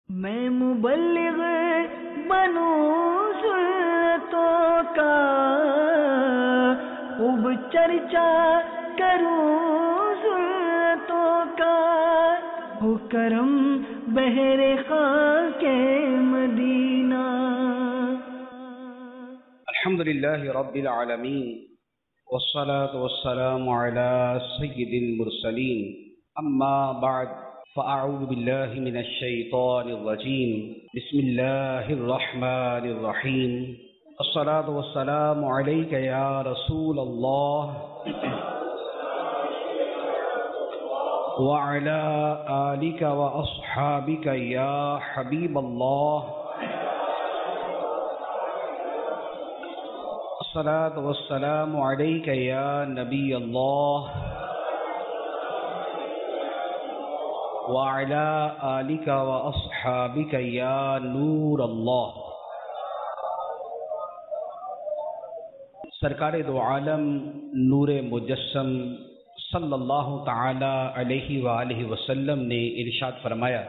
میں مبلغ بنوں سنتوں کا، خوب چرچا کروں سنتوں کا، ہو کرم بہر خاک مدینہ۔ الحمدللہ رب العالمین والصلاة والسلام على سید المرسلین، اما بعد فاعوذ باللہ من الشیطان الرجیم، بسم اللہ الرحمن الرحیم۔ الصلاة والسلام علیک یا رسول اللہ وعلى آلک واصحابک یا حبیب اللہ۔ الصلاة والسلام علیک یا نبی اللہ وعلى آلک واصحابک یا نور اللہ۔ سرکار دو عالم نور مجسم صلی اللہ تعالی علیہ وآلہ وسلم نے ارشاد فرمایا،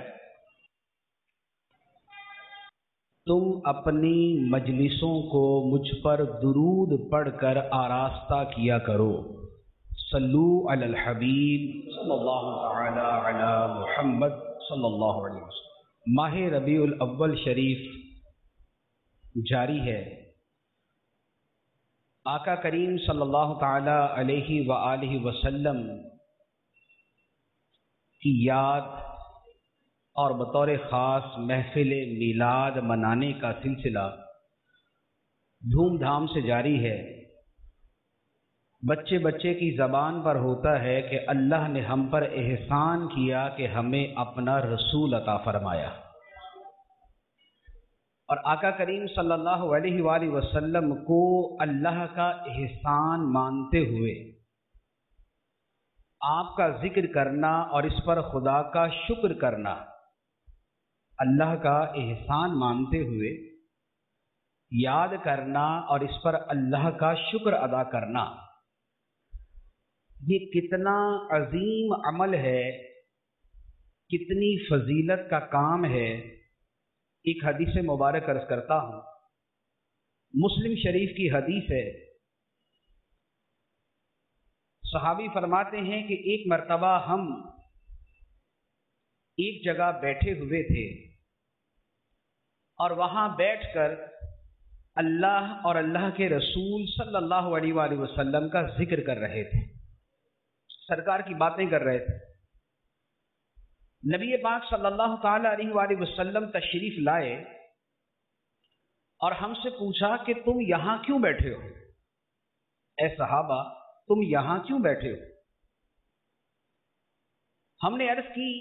تم اپنی مجلسوں کو مجھ پر درود پڑھ کر آراستہ کیا کرو۔ صلو علی الحبیب صلی اللہ تعالی علی محمد صلی اللہ علیہ وسلم۔ ماہ ربیع الاول شریف جاری ہے۔ آقا کریم صلی اللہ تعالی علیہ وآلہ وسلم کی یاد اور بطور خاص محفل میلاد منانے کا سلسلہ دھوم دھام سے جاری ہے۔ بچے بچے کی زبان پر ہوتا ہے کہ اللہ نے ہم پر احسان کیا کہ ہمیں اپنا رسول عطا فرمایا، اور آقا کریم صلی اللہ علیہ وآلہ وسلم کو اللہ کا احسان مانتے ہوئے آپ کا ذکر کرنا اور اس پر خدا کا شکر کرنا، اللہ کا احسان مانتے ہوئے یاد کرنا اور اس پر اللہ کا شکر ادا کرنا، یہ کتنا عظیم عمل ہے، کتنی فضیلت کا کام ہے۔ ایک حدیث مبارک عرض کرتا ہوں، مسلم شریف کی حدیث ہے۔ صحابی فرماتے ہیں کہ ایک مرتبہ ہم ایک جگہ بیٹھے ہوئے تھے اور وہاں بیٹھ کر اللہ اور اللہ کے رسول صلی اللہ علیہ وآلہ وسلم کا ذکر کر رہے تھے، سرکار کی باتیں کر رہے تھے۔ نبی پاک صلی اللہ تعالی علیہ وآلہ وسلم تشریف لائے اور ہم سے پوچھا کہ تم یہاں کیوں بیٹھے ہو؟ اے صحابہ، تم یہاں کیوں بیٹھے ہو؟ ہم نے عرض کی،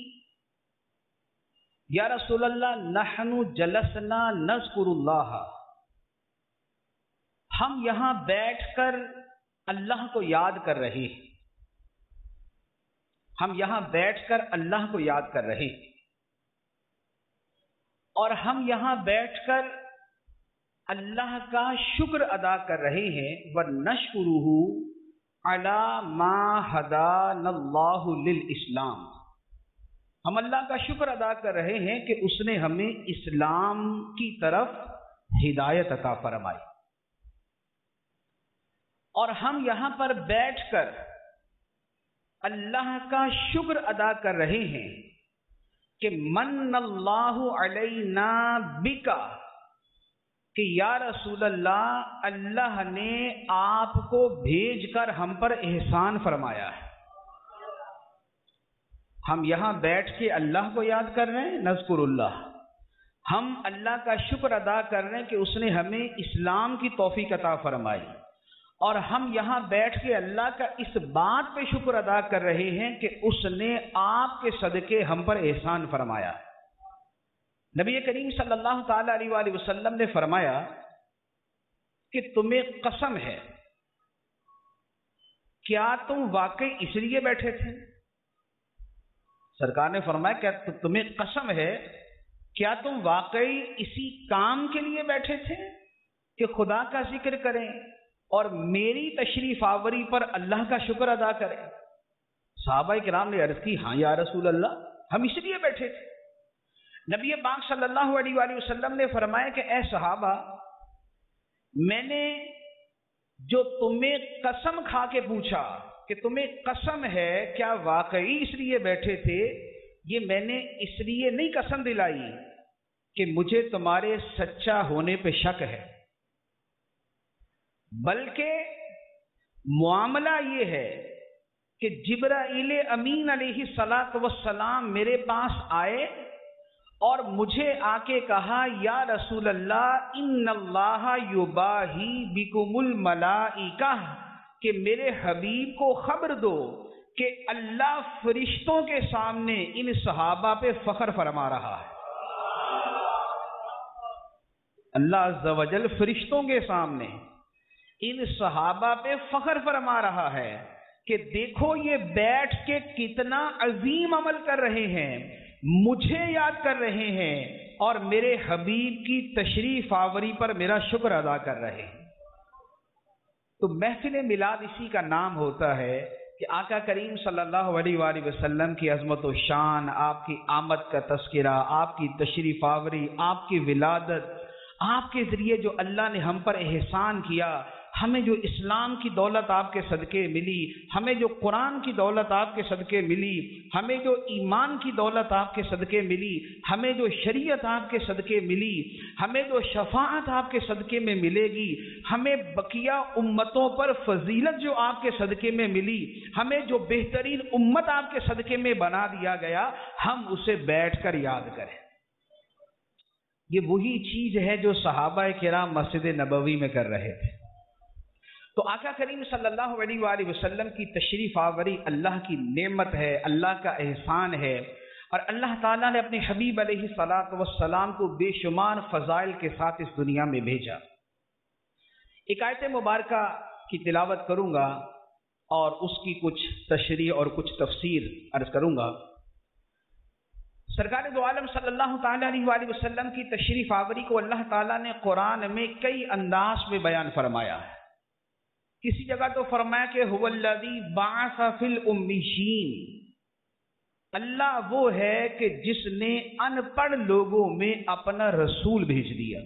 یا رسول اللہ، نحن جلسنا نذکر اللہ، ہم یہاں بیٹھ کر اللہ کو یاد کر رہے ہیں، ہم یہاں بیٹھ کر اللہ کو یاد کر رہے ہیں، اور ہم یہاں بیٹھ کر اللہ کا شکر ادا کر رہے ہیں، وَنَشْكُرُهُ عَلَى مَا هَدَانَا اللَّهُ لِلْإِسْلَامِ، ہم اللہ کا شکر ادا کر رہے ہیں کہ اس نے ہمیں اسلام کی طرف ہدایت عطا فرمائی، اور ہم یہاں پر بیٹھ کر اللہ کا شکر ادا کر رہے ہیں کہ من اللہ علینا بکا، کہ یا رسول اللہ، اللہ نے آپ کو بھیج کر ہم پر احسان فرمایا ہے۔ ہم یہاں بیٹھ کے اللہ کو یاد کر رہے ہیں، نذکر اللہ، ہم اللہ کا شکر ادا کر رہے ہیں کہ اس نے ہمیں اسلام کی توفیق عطا فرمائی، اور ہم یہاں بیٹھ کے اللہ کا اس بات پہ شکر ادا کر رہے ہیں کہ اس نے آپ کے صدقے ہم پر احسان فرمایا۔ نبی کریم صلی اللہ تعالی علیہ وآلہ وسلم نے فرمایا کہ تمہیں قسم ہے، کیا تم واقعی اس لیے بیٹھے تھے؟ سرکار نے فرمایا، کیا تمہیں قسم ہے، کیا تم واقعی اسی کام کے لیے بیٹھے تھے کہ خدا کا ذکر کریں اور میری تشریف آوری پر اللہ کا شکر ادا کریں؟ صحابہ کرام نے عرض کی، ہاں یا رسول اللہ، ہم اس لیے بیٹھے تھے۔ نبی پاک صلی اللہ علیہ وآلہ وسلم نے فرمایا کہ اے صحابہ، میں نے جو تمہیں قسم کھا کے پوچھا کہ تمہیں قسم ہے، کیا واقعی اس لیے بیٹھے تھے؟ یہ میں نے اس لیے نہیں قسم دلائی کہ مجھے تمہارے سچا ہونے پہ شک ہے، بلکہ معاملہ یہ ہے کہ جبرائیل امین علیہ السلام میرے پاس آئے اور مجھے آ کے کہا، یا رسول اللہ ان اللہ یباہی بکم الملائکہ، کہ میرے حبیب کو خبر دو کہ اللہ فرشتوں کے سامنے ان صحابہ پہ فخر فرما رہا ہے۔ اللہ عز و جل فرشتوں کے سامنے ان صحابہ پہ فخر فرما رہا ہے کہ دیکھو یہ بیٹھ کے کتنا عظیم عمل کر رہے ہیں، مجھے یاد کر رہے ہیں اور میرے حبیب کی تشریف آوری پر میرا شکر ادا کر رہے ہیں۔ تو محفل میلاد اسی کا نام ہوتا ہے کہ آقا کریم صلی اللہ علیہ وآلہ وسلم کی عظمت و شان، آپ کی آمد کا تذکرہ، آپ کی تشریف آوری، آپ کی ولادت، آپ کے ذریعے جو اللہ نے ہم پر احسان کیا، ہمیں جو اسلام کی دولت آپ کے صدقے ملی، ہمیں جو قرآن کی دولت آپ کے صدقے ملی، ہمیں جو ایمان کی دولت آپ کے صدقے ملی، ہمیں جو شریعت آپ کے صدقے ملی، ہمیں جو شفاعت آپ کے صدقے میں ملے گی، ہمیں بقیہ امتوں پر فضیلت جو آپ کے صدقے میں ملی، ہمیں جو بہترین امت آپ کے صدقے میں بنا دیا گیا، ہم اسے بیٹھ کر یاد کریں۔ یہ وہی چیز ہے جو صحابہ کرام مسجد نبوی میں کر رہے تھے۔ تو آقا کریم صلی اللہ علیہ وآلہ وسلم کی تشریف آوری اللہ کی نعمت ہے، اللہ کا احسان ہے، اور اللہ تعالیٰ نے اپنے حبیب علیہ السلام کو بے شمار فضائل کے ساتھ اس دنیا میں بھیجا۔ ایک آیت مبارکہ کی تلاوت کروں گا اور اس کی کچھ تشریح اور کچھ تفسیر عرض کروں گا۔ سرکار دو عالم صلی اللہ تعالیٰ علیہ وآلہ وسلم کی تشریف آوری کو اللہ تعالیٰ نے قرآن میں کئی انداز میں بیان فرمایا ہے۔ کسی جگہ تو فرمایا کہ هو الذی بعث فی الامیین، اللہ وہ ہے کہ جس نے ان پڑھ لوگوں میں اپنا رسول بھیج دیا۔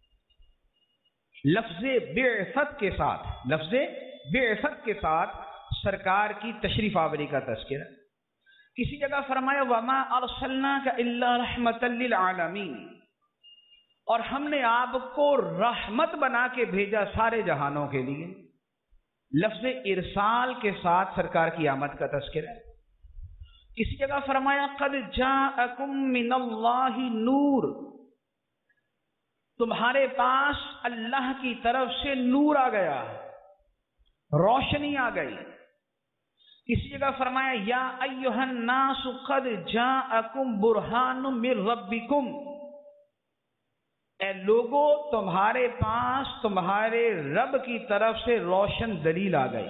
لفظ بعثت کے ساتھ، لفظ بعثت کے ساتھ سرکار کی تشریف آوری کا تذکرہ۔ کسی جگہ فرمایا وما ارسلناک الا رحمتا للعالمین، اور ہم نے آپ کو رحمت بنا کے بھیجا سارے جہانوں کے لیے۔ لفظ ارسال کے ساتھ سرکار کی آمد کا تذکرہ ہے۔ کسی جگہ فرمایا قد جاءکم من اللہ نور، تمہارے پاس اللہ کی طرف سے نور آ گیا، روشنی آ گئی۔ کسی جگہ فرمایا یا ایھا الناس قد جاءکم برہان من ربکم، اے لوگو تمہارے پاس تمہارے رب کی طرف سے روشن دلیل آ گئی۔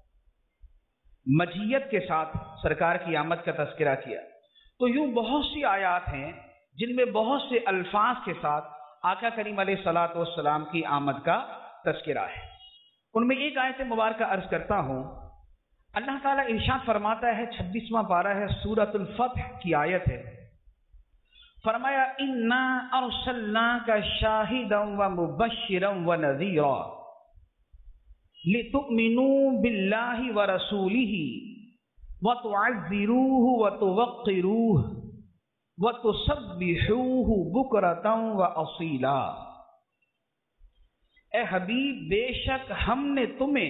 مجیت کے ساتھ سرکار کی آمد کا تذکرہ کیا۔ تو یوں بہت سی آیات ہیں جن میں بہت سے الفاظ کے ساتھ آقا کریم علیہ الصلوۃ والسلام کی آمد کا تذکرہ ہے۔ ان میں ایک آیت مبارکہ عرض کرتا ہوں۔ اللہ تعالیٰ ارشاد فرماتا ہے، 26واں پارہ ہے، سورۃ الفتح کی آیت ہے، فرمایا انا ارسلناک شاہدا ومبشرا ونذیرا لتؤمنوا باللہ ورسولہ وتعزروہ وتوقروہ وتسبحوہ بکرۃ واصیلا۔ اے حبیب، بے شک ہم نے تمہیں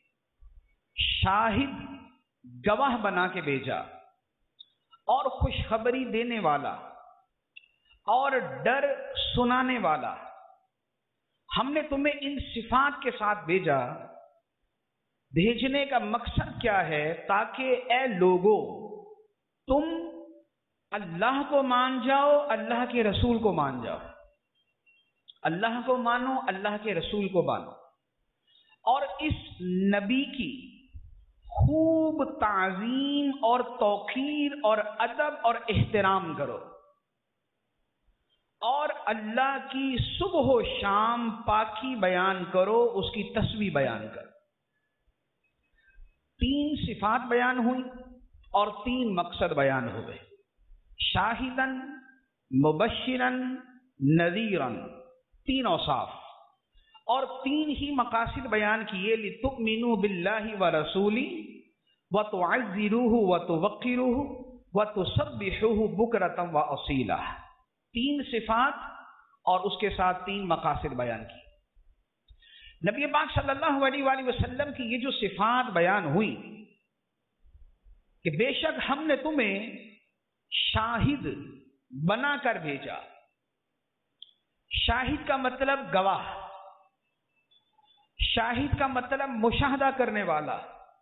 شاہد، گواہ بنا کے بھیجا، اور خوشخبری دینے والا اور ڈر سنانے والا۔ ہم نے تمہیں ان صفات کے ساتھ بھیجا۔ بھیجنے کا مقصد کیا ہے؟ تاکہ اے لوگو تم اللہ کو مان جاؤ، اللہ کے رسول کو مان جاؤ، اللہ کو مانو، اللہ کے رسول کو مانو، اور اس نبی کی خوب تعظیم اور توقیر اور ادب اور احترام کرو، اور اللہ کی صبح و شام پاکی بیان کرو، اس کی تسبیح بیان کرو۔ 3 صفات بیان ہوئی اور 3 مقصد بیان ہوئے۔ شاہدن، मुबश्शिरन नज़ीरन, 3 औसाफ और 3 ही मकासिद बयान किए, लितुमिनु बिल्लाहि व रसूली व तुअज़्ज़िरूहु व तुवक्किरूहु व तुसब्बिहुहु बुकरतन व असीला। 3 सिफात और उसके साथ 3 मकासिद बयान की। नबी पाक सल्लल्लाहु अलैहि वसल्लम की ये जो सिफात बयान हुई कि बेशक हमने तुम्हें शाहिद बनाकर भेजा। शाहिद का मतलब गवाह, शाहिद का मतलब मुशाहदा करने वाला,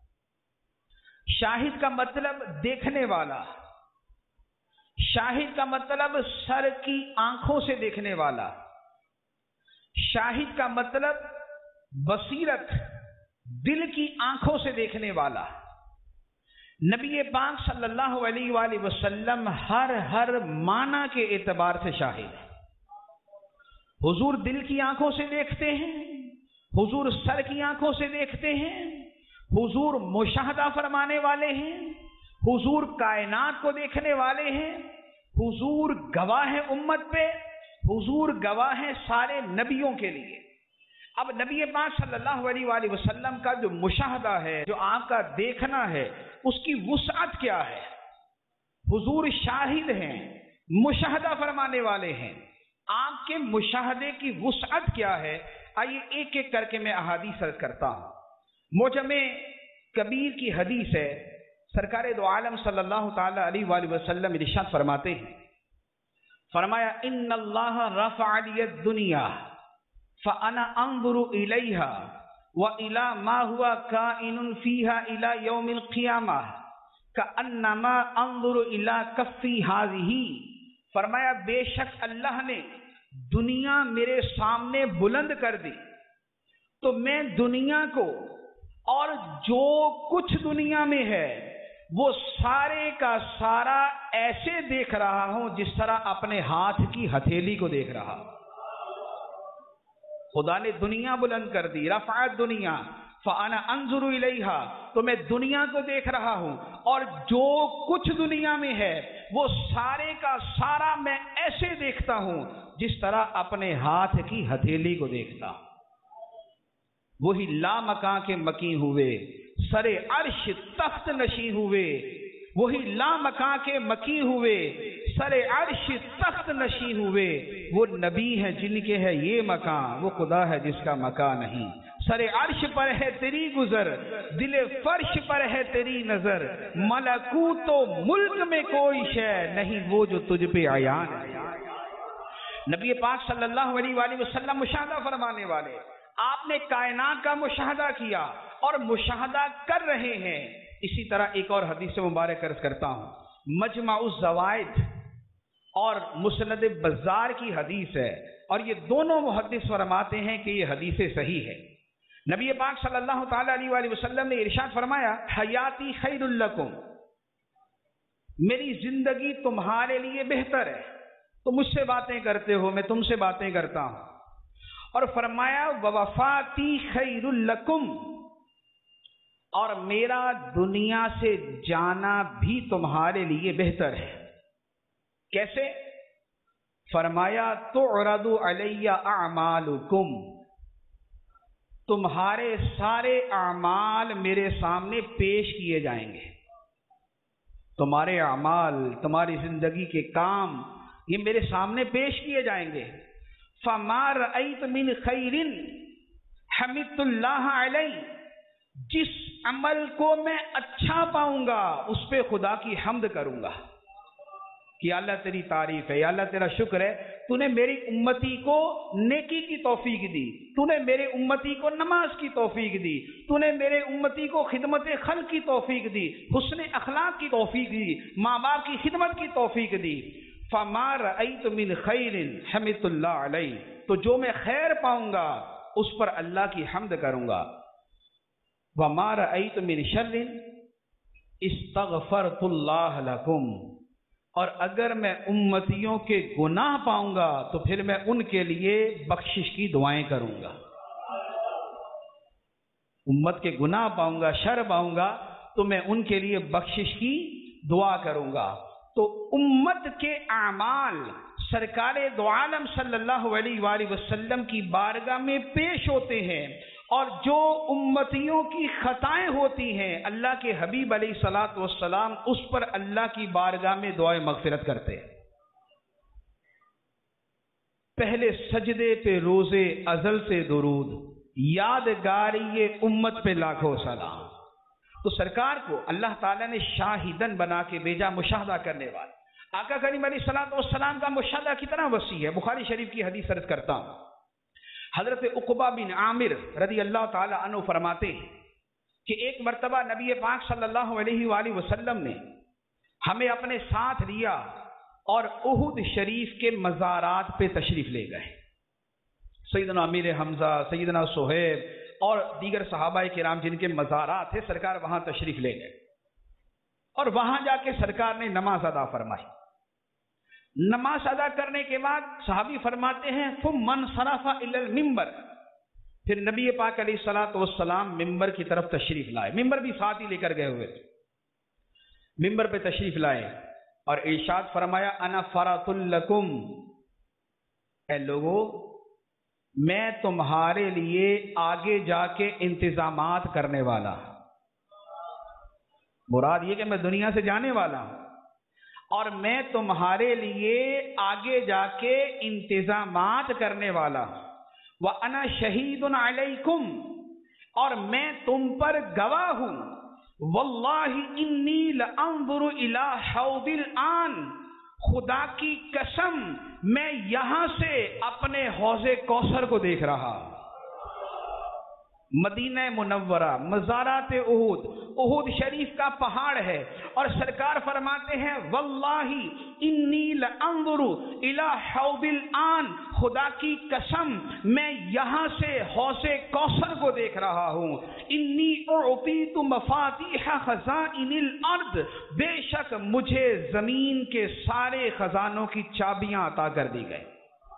शाहिद का मतलब देखने वाला, शाहिद का मतलब सर की आंखों से देखने वाला, शाहिद का मतलब बसीरत, दिल की आंखों से देखने वाला। नबी पाक सल्लल्लाहु अलैहि वसल्लम हर माना के एतबार से शाहिद है। हुजूर दिल की आंखों से देखते हैं, हुजूर सर की आंखों से देखते हैं, हुजूर मुशाहदा फरमाने वाले हैं, हुजूर कायनात को देखने वाले हैं, हुजूर गवाह है उम्मत पे, हुजूर गवाह है सारे नबियों के लिए। अब नबी पाक सल्लल्लाहु अलैहि वसल्लम का जो मुशाहदा है, जो आपका देखना है, उसकी वुसअत क्या है? हुजूर शाहिद हैं, मुशाहदा फरमाने वाले हैं, आपके मुशाहदे की वुसअत क्या है? आइए एक एक करके मैं अहादीस अर्ज करता हूं। मुजमे कबीर की हदीस है, सरकार दो आलम सल्लल्लाहु ताला अलैहि वसल्लम इरशाद फरमाते हैं, फरमाया इन्नल्लाह रफ़अ लियद दुनिया फ़अना अंज़ुरु इलैहा व इला मा हुवा काइनुन फ़ीहा इला यौमिल क़ियामह कअन्नमा अंज़ुरु इला कफ़्फ़ी हाज़िही। फरमाया बेशक अल्लाह ने दुनिया मेरे सामने बुलंद कर दी, तो मैं दुनिया को और जो कुछ दुनिया में है वो सारे का सारा ऐसे देख रहा हूं जिस तरह अपने हाथ की हथेली को देख रहा। खुदा ने दुनिया बुलंद कर दी, रफ़अत दुनिया फ़अना अंज़ुरु इलैहा, तो मैं दुनिया को देख रहा हूं और जो कुछ दुनिया में है वो सारे का सारा मैं ऐसे देखता हूं जिस तरह अपने हाथ की हथेली को देखता। वही लामकां के मकी हुए, सरे अर्श तख्त नशी हुए, वही लामकां के मकी हुए, सरे अर्श तख्त नशी हुए। वो नबी है जिनके है ये मकान, वो खुदा है जिसका मकान नहीं। सरे अर्श पर है तेरी गुजर, दिले फर्श पर है तेरी नजर, मलकूतो मुल्क में कोई शय नहीं वो जो तुझ पे आयान है। नबी पाक सल्लल्लाहु अलैहि वसल्लम मुशाहदा फरमाने वाले, आपने कायनात का मुशाहदा किया और मुशाहदा कर रहे हैं। इसी तरह एक और हदीस मुबारक अर्ज करता हूं, मजमाउज़ ज़वाइद और मुस्नद बज़ार की हदीस है, और ये दोनों मुहद्दिस फरमाते हैं कि ये हदीस सही है। नबी पाक सल्लल्लाहु ताला अलैहि वसल्लम ने इरशाद फरमाया, हयाती खैरुल लकुम, मेरी जिंदगी तुम्हारे लिए बेहतर है। तुम मुझसे बातें करते हो, मैं तुमसे बातें करता हूं। और फरमाया वफाती खैरुल लकुम, और मेरा दुनिया से जाना भी तुम्हारे लिए बेहतर है। कैसे? फरमाया तुअरदु अलैया अमालुकुम, तुम्हारे सारे अमाल मेरे सामने पेश किए जाएंगे। तुम्हारे अमाल, तुम्हारी जिंदगी के काम ये मेरे सामने पेश किए जाएंगे। फमा रअयत मिन खैरिन हमिदुल्लाह अलैहि, जिस अमल को मैं अच्छा पाऊंगा उस पे खुदा की हम्द करूंगा कि अल्लाह तेरी तारीफ है, अल्लाह तेरा शुक्र है, तूने मेरी उम्मती को नेकी की तौफीक दी, तूने मेरे उम्मती को नमाज की तौफीक दी, तूने मेरे उम्मती को खिदमत खल्क की तौफीक दी, हुस्न अखलाक की तौफीक दी, माँ बाप की खिदमत की तौफीक दी। फमा रअयतु मिन खैरिन हमिदुल्लाह अलैहि, तो जो मैं खैर पाऊंगा उस पर अल्लाह की हम्द करूंगा। वमा रअयतु मिन शर्रिन इस्तगफरतुल्लाह लकुम, और अगर मैं उम्मतियों के गुनाह पाऊंगा तो फिर मैं उनके लिए बख्शिश की दुआएं करूंगा। उम्मत के गुनाह पाऊंगा, शर पाऊंगा तो मैं उनके लिए बख्शिश की दुआ करूंगा। तो उम्मत के आमाल سرکار دو عالم صلی اللہ علیہ وآلہ وسلم کی بارگاہ میں پیش ہوتے ہیں، اور جو امتیوں کی خطائیں ہوتی ہیں اللہ کے حبیب علیہ الصلوۃ والسلام اس پر اللہ کی بارگاہ میں دعائیں مغفرت کرتے ہیں۔ پہلے سجدے پہ روزے ازل سے درود، یادگاری یہ امت پہ لاکھوں سلام۔ تو سرکار کو اللہ تعالیٰ نے شاہدن بنا کے بھیجا، مشاہدہ کرنے والا۔ آقا کریم علیہ الصلوۃ والسلام کا مشاہدہ کتنا وسیع ہے، بخاری شریف کی حدیث عرض کرتا ہوں۔ حضرت عقبہ بن عامر رضی اللہ تعالی عنہ فرماتے ہیں کہ ایک مرتبہ نبی پاک صلی اللہ علیہ وآلہ وسلم نے ہمیں اپنے ساتھ لیا اور احد شریف کے مزارات پہ تشریف لے گئے۔ سیدنا امیر حمزہ، سیدنا صہیب اور دیگر صحابہ کرام جن کے مزارات ہیں، سرکار وہاں تشریف لے گئے، اور وہاں جا کے سرکار نے نماز ادا فرمائی۔ نماز ادا کرنے کے بعد صحابی فرماتے ہیں ثم انصرف الی المنبر، پھر نبی پاک علیہ الصلوۃ والسلام ممبر کی طرف تشریف لائے، ممبر بھی ساتھ ہی لے کر گئے ہوئے تھے، ممبر پہ تشریف لائے اور ارشاد فرمایا انا فرط لکم، اے لوگو میں تمہارے لیے آگے جا کے انتظامات کرنے والا، مراد یہ کہ میں دنیا سے جانے والا ہوں اور میں تمہارے لیے آگے جا کے انتظامات کرنے والا ہوں، وَأَنَا شَهِيدٌ عَلَيْكُمْ، اور میں تم پر گواہ ہوں، وَاللَّهِ إِنِّي لَأَنظُرُ إِلَىٰ حَوْضِ الْآن، خدا کی قسم میں یہاں سے اپنے حوض کوثر کو دیکھ رہا ہوں۔ مدینہ منورہ، مزارات احد، احد شریف کا پہاڑ ہے، اور سرکار فرماتے ہیں واللہ انی لانظر الی حوض الآن، خدا کی قسم میں یہاں سے حوض کوثر کو دیکھ رہا ہوں۔ انی اعطیت مفاتیح خزائن الارض، بے شک مجھے زمین کے سارے خزانوں کی چابیاں عطا کر دی گئی،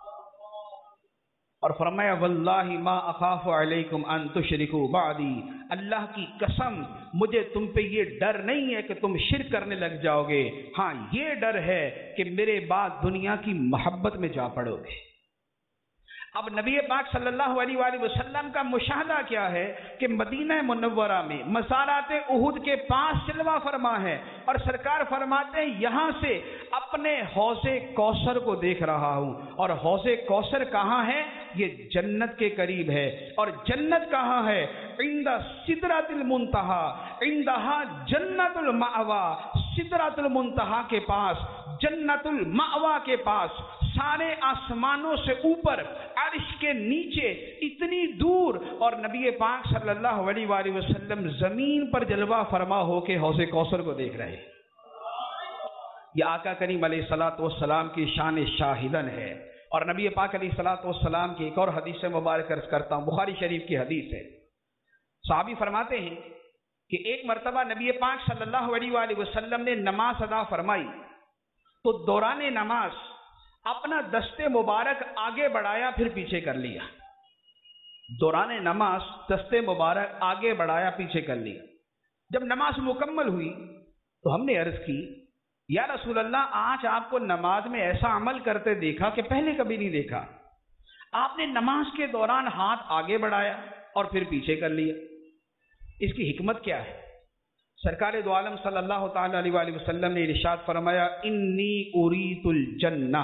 اور فرمایا واللہ ما اخاف علیکم ان تشرکوا بعدی، اللہ کی قسم مجھے تم پہ یہ ڈر نہیں ہے کہ تم شرک کرنے لگ جاؤ گے، ہاں یہ ڈر ہے کہ میرے بعد دنیا کی محبت میں جا پڑو گے۔ اب نبی پاک صلی اللہ علیہ وآلہ وسلم کا مشاہدہ کیا ہے کہ مدینہ منورہ میں مزارات احد کے پاس جلوہ فرما ہے، اور سرکار فرماتے ہیں یہاں سے اپنے حوض کوثر کو دیکھ رہا ہوں، اور حوض کوثر کہاں ہے؟ یہ جنت کے قریب ہے، اور جنت کہاں ہے؟ عند سدرۃ المنتہا، عندہا جنت المأوا، سدرۃ المنتہا کے پاس، جنت المأوا کے پاس، سارے آسمانوں سے اوپر، عرش کے نیچے، اتنی دور، اور نبی پاک صلی اللہ علیہ وآلہ وسلم زمین پر جلوہ فرما ہو کے حوض کوثر کو دیکھ رہے۔ یہ آقا کریم علیہ الصلوۃ والسلام کی شان شاہدن ہے۔ اور نبی پاک علیہ الصلوۃ والسلام کی ایک اور حدیث مبارک عرض کرتا ہوں، بخاری شریف کی حدیث ہے۔ صحابی فرماتے ہیں کہ ایک مرتبہ نبی پاک صلی اللہ علیہ وآلہ وسلم نے نماز ادا فرمائی، تو دوران نماز اپنا دست مبارک آگے بڑھایا پھر پیچھے کر لیا، دوران نماز دست مبارک آگے بڑھایا پیچھے کر لیا۔ جب نماز مکمل ہوئی تو ہم نے عرض کی یا رسول اللہ آج آپ کو نماز میں ایسا عمل کرتے دیکھا کہ پہلے کبھی نہیں دیکھا، آپ نے نماز کے دوران ہاتھ آگے بڑھایا اور پھر پیچھے کر لیا، اس کی حکمت کیا ہے؟ سرکار دو عالم صلی اللہ تعالی علیہ وآلہ وسلم نے ارشاد فرمایا انی اریت الجنہ،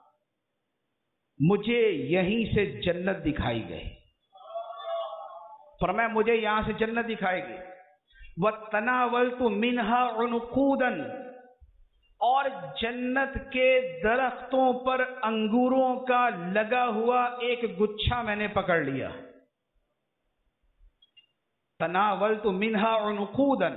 مجھے یہیں سے جنت دکھائی گئی، فرمایا مجھے یہاں سے جنت دکھائی گئی، وَتَنَاوَلْتُ مِنْهَا عُنُقُودًا، اور جنت کے درختوں پر انگوروں کا لگا ہوا ایک گچھا میں نے پکڑ لیا، تناولت منہا عنقودا،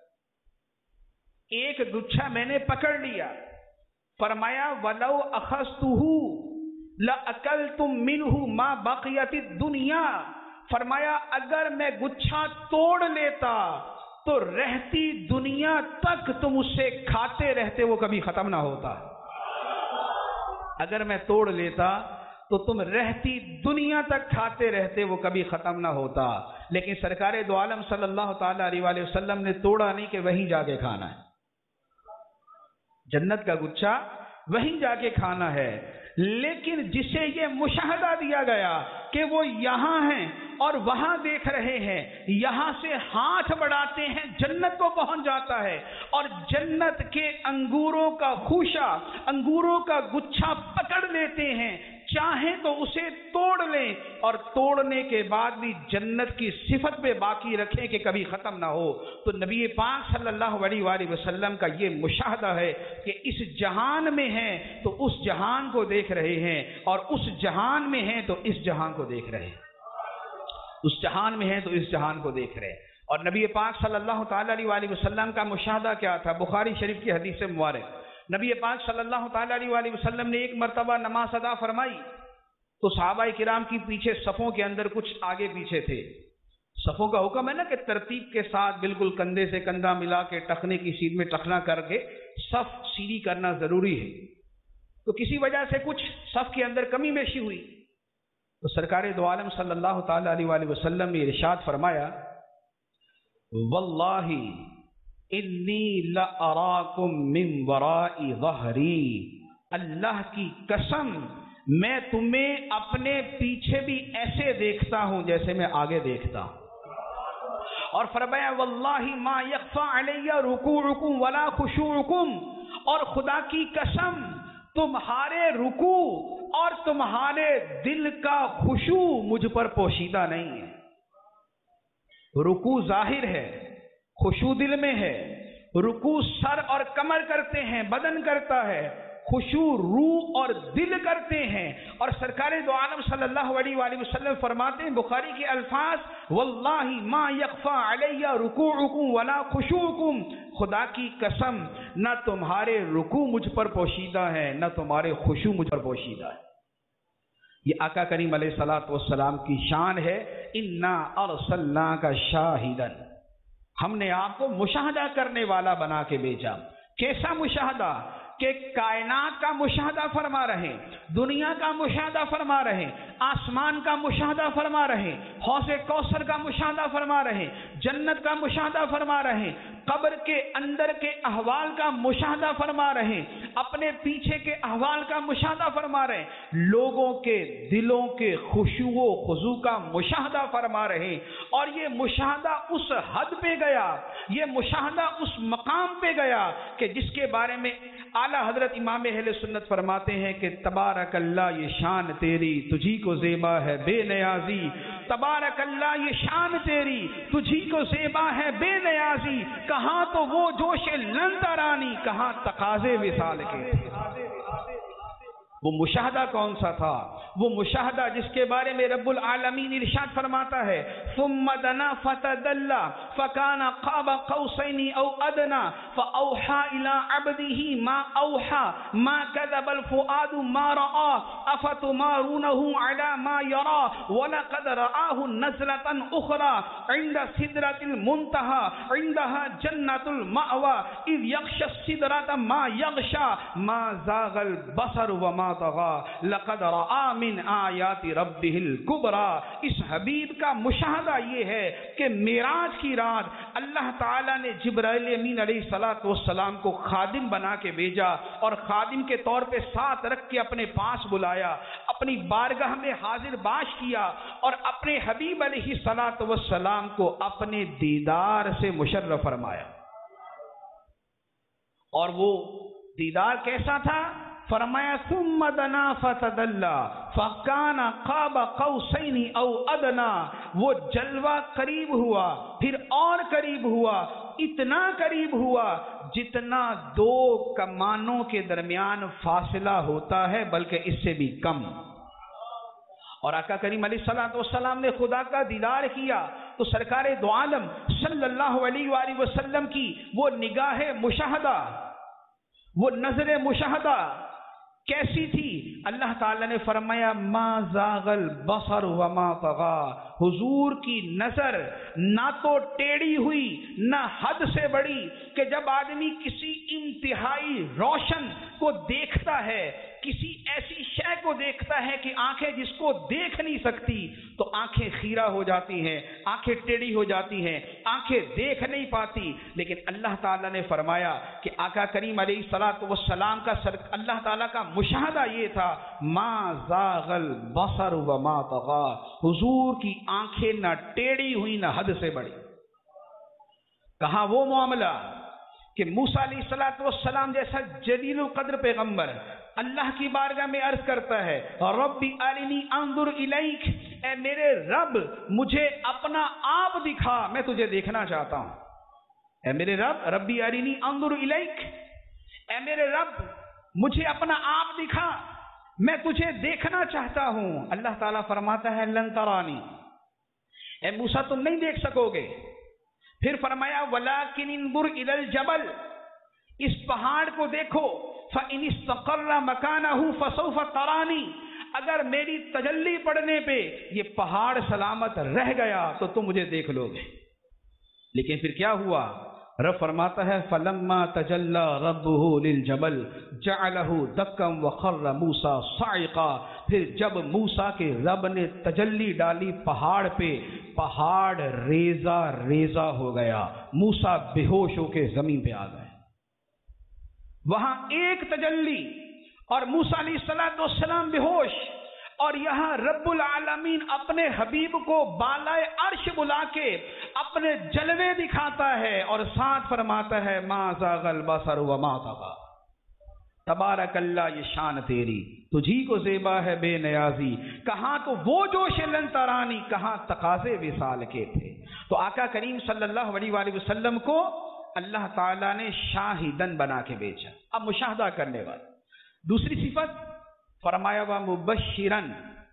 ایک گچھا میں نے پکڑ لیا، فرمایا وَلَوْ أَخَذْتُهُ لَأَكَلْتُمْ مِنْهُ مَا بَقِيَتِ الدُّنْيَا، فرمایا اگر میں گچھا توڑ لیتا تو رہتی دنیا تک تم اس سے کھاتے رہتے، وہ کبھی ختم نہ ہوتا، اگر میں توڑ لیتا تو تم رہتی دنیا تک کھاتے رہتے، وہ کبھی ختم نہ ہوتا، لیکن سرکار دو عالم صلی اللہ تعالی علیہ وآلہ وسلم نے توڑا نہیں کہ وہیں جا کے کھانا ہے۔ جنت کا گچھا وہیں جا کے کھانا ہے، لیکن جسے یہ مشاہدہ دیا گیا کہ وہ یہاں ہیں اور وہاں دیکھ رہے ہیں، یہاں سے ہاتھ بڑھاتے ہیں جنت کو پہنچ جاتا ہے، اور جنت کے انگوروں کا خوشہ، انگوروں کا گچھا پکڑ لیتے ہیں، چاہیں تو اسے توڑ لیں اور توڑنے کے بعد بھی جنت کی صفت پہ باقی رکھیں کہ کبھی ختم نہ ہو۔ تو نبی پاک صلی اللہ علیہ وآلہ وسلم کا یہ مشاہدہ ہے کہ اس جہان میں ہیں تو اس جہان کو دیکھ رہے ہیں، اور اس جہان میں ہیں تو اس جہان کو دیکھ رہے ہیں، اس جہان میں ہیں تو اس جہان کو دیکھ رہے ہیں۔ اور نبی پاک صلی اللہ تعالی علیہ وآلہ وسلم کا مشاہدہ کیا تھا؟ بخاری شریف کی حدیث مبارک، نبی پاک صلی اللہ تعالی علیہ وآلہ وسلم نے ایک مرتبہ نماز ادا فرمائی تو صحابہ کرام کی پیچھے صفوں کے اندر کچھ آگے پیچھے تھے۔ صفوں کا حکم ہے نا کہ ترتیب کے ساتھ بالکل کندھے سے کندھا ملا کے ٹخنے کی سیدھ میں ٹخنا کر کے صف سیدھی کرنا ضروری ہے۔ تو کسی وجہ سے کچھ صف کے اندر کمی بیشی ہوئی تو سرکار دو عالم صلی اللہ تعالی علیہ وآلہ وسلم نے ارشاد فرمایا، واللہ انی لأراکم من وراء ظہری، اللہ کی قسم میں تمہیں اپنے پیچھے بھی ایسے دیکھتا ہوں جیسے میں آگے دیکھتا ہوں۔ اور فرمایا واللہ ما یخفی علی رکوعکم ولا خشوعکم، اور خدا کی قسم تمہارے رکوع اور تمہارے دل کا خشوع مجھ پر پوشیدہ نہیں ہے۔ رکوع ظاہر ہے، خشوع دل میں ہے۔ رکوع سر اور کمر کرتے ہیں، بدن کرتا ہے، خشوع روح اور دل کرتے ہیں۔ اور سرکار دو عالم صلی اللہ علیہ وآلہ وسلم فرماتے ہیں بخاری کے الفاظ، واللہ ما یخفی علی رکوعکم ولا خشوعکم، خدا کی قسم نہ تمہارے رکوع مجھ پر پوشیدہ ہے نہ تمہارے خشوع مجھ پر پوشیدہ ہے۔ یہ آقا کریم علیہ الصلوۃ والسلام کی شان ہے، انا ارسلناک شاہدا، ہم نے آپ کو مشاہدہ کرنے والا بنا کے بھیجا۔ کیسا مشاہدہ؟ کہ کائنات کا مشاہدہ فرما رہے، دنیا کا مشاہدہ فرما رہے، آسمان کا مشاہدہ فرما رہے، حوض کوثر کا مشاہدہ فرما رہے، جنت کا مشاہدہ فرما رہے، قبر کے اندر کے احوال کا مشاہدہ فرما رہے، اپنے پیچھے کے احوال کا مشاہدہ فرما رہے، لوگوں کے دلوں کے خشوع و خضوع کا مشاہدہ فرما رہے۔ اور یہ مشاہدہ اس حد پہ گیا، یہ مشاہدہ اس مقام پہ گیا کہ جس کے بارے میں اعلیٰ حضرت امام اہل سنت فرماتے ہیں کہ تبارک اللہ یہ شان تیری تجھی کو زیبا ہے بے نیازی، تبارک اللہ یہ شان تیری تجھی کو زیبا ہے بے نیازی، کہاں تو وہ جوش لن ترانی، کہاں تقاضے وصال کے تھے۔ وہ مشاہدہ کون سا تھا؟ وہ مشاہدہ جس کے بارے میں رب العالمین ارشاد فرماتا ہے، ثم دنا فتدلى فكان قاب قوسين او ادنى فاوحى الى عبده ما اوحى ما كذب الفؤاد ما راى افتمارونه على ما يرى ولقد رآه نزلة اخرى عند سدرة المنتهى عندها جنة المأوى اذ يغشى السدرة ما يغشى ما زاغ البصر وما طغى لقد رآ من آیات ربہ الکبریٰ۔ اس حبیب کا مشاہدہ یہ ہے کہ معراج کی رات اللہ تعالیٰ نے جبرائیل امین علیہ الصلوۃ والسلام کو خادم بنا کے بھیجا، اور خادم کے طور پہ ساتھ رکھ کے اپنے پاس بلایا، اپنی بارگاہ میں حاضر باش کیا، اور اپنے حبیب علیہ الصلوۃ والسلام کو اپنے دیدار سے مشرف فرمایا۔ اور وہ دیدار کیسا تھا؟ فرمایا ثم دنا فتدلى فكان قاب قوسين او ادنى، وہ جلوہ قریب ہوا پھر اور قریب ہوا، اتنا قریب ہوا جتنا دو کمانوں کے درمیان فاصلہ ہوتا ہے، بلکہ اس سے بھی کم۔ اور آقا کریم علیہ الصلوۃ والسلام نے خدا کا دیدار کیا تو سرکار دو عالم صلی اللہ علیہ وآلہ وسلم کی وہ نگاہ مشاہدہ، وہ نظر مشاہدہ کیسی تھی؟ اللہ تعالیٰ نے فرمایا ما زاغ البصر وما طغى، حضور کی نظر نہ تو ٹیڑھی ہوئی نہ حد سے بڑی، کہ جب آدمی کسی انتہائی روشن کو دیکھتا ہے، کسی ایسی شے کو دیکھتا ہے کہ آنکھیں جس کو دیکھ نہیں سکتی، تو آنکھیں خیرہ ہو جاتی ہیں، آنکھیں ٹیڑھی ہو جاتی ہیں، آنکھیں دیکھ نہیں پاتی. لیکن اللہ تعالیٰ نے فرمایا کہ آقا کریم علیہ الصلوۃ والسلام کا اللہ تعالیٰ کا مشاہدہ یہ تھا، ما زاغ البصر وما طغى، حضور کی آنکھیں نہ ٹیڑھی ہوئی نہ حد سے بڑی. کہاں وہ معاملہ کہ موسیٰ علیہ الصلوۃ والسلام جیسا جلیل القدر پیغمبر اللہ کی بارگاہ میں عرض کرتا ہے، ربی ارنی انظر الیک، اے میرے رب مجھے اپنا آپ دکھا، میں تجھے دیکھنا چاہتا ہوں. اے میرے رب، ربی ارنی انظر الیک، اے میرے رب مجھے اپنا آپ دکھا، میں تجھے دیکھنا چاہتا ہوں. اللہ تعالیٰ فرماتا ہے لن ترانی، اے موسیٰ تم نہیں دیکھ سکو گے. پھر فرمایا وَلَكِنِ انظُرْ إِلَى الْجَبَلِ، اس پہاڑ کو دیکھو، فَإِنِ اسْتَقَرَّ مَكَانَهُ فَسَوْفَ تَرَانِي، اگر میری تجلی پڑنے پہ یہ پہاڑ سلامت رہ گیا تو تم مجھے دیکھ لو گے. لیکن پھر کیا ہوا؟ رب فرماتا ہے فَلَمَّا تَجَلَّى رَبُّهُ لِلْجَبَلِ جَعَلَهُ دَكًّا وَخَرَّ مُوسَىٰ صَعِقًا، پھر جب موسیٰ کے رب نے تجلی ڈالی پہاڑ پہ، پہاڑ ریزہ ریزہ ہو گیا، موسیٰ بے ہوش ہو کے زمین پہ آ گئے. وہاں ایک تجلی اور موسیٰ علیہ السلام بے ہوش، اور یہاں رب العالمین اپنے حبیب کو بالائے عرش بلا کے اپنے جلوے دکھاتا ہے اور ساتھ فرماتا ہے ما زاغ البصر وما طغى، تبارک اللہ یہ شان تیری، تجھی کو زیبا ہے بے نیازی. کہاں تو وہ جوش لن ترانی، کہاں تقاضے وصال کے تھے. تو آقا کریم صلی اللہ علیہ وآلہ وسلم کو اللہ تعالیٰ نے شاہدن بنا کے بیچا. اب مشاہدہ کرنے والا. دوسری صفت فرمایا وا مبشرن،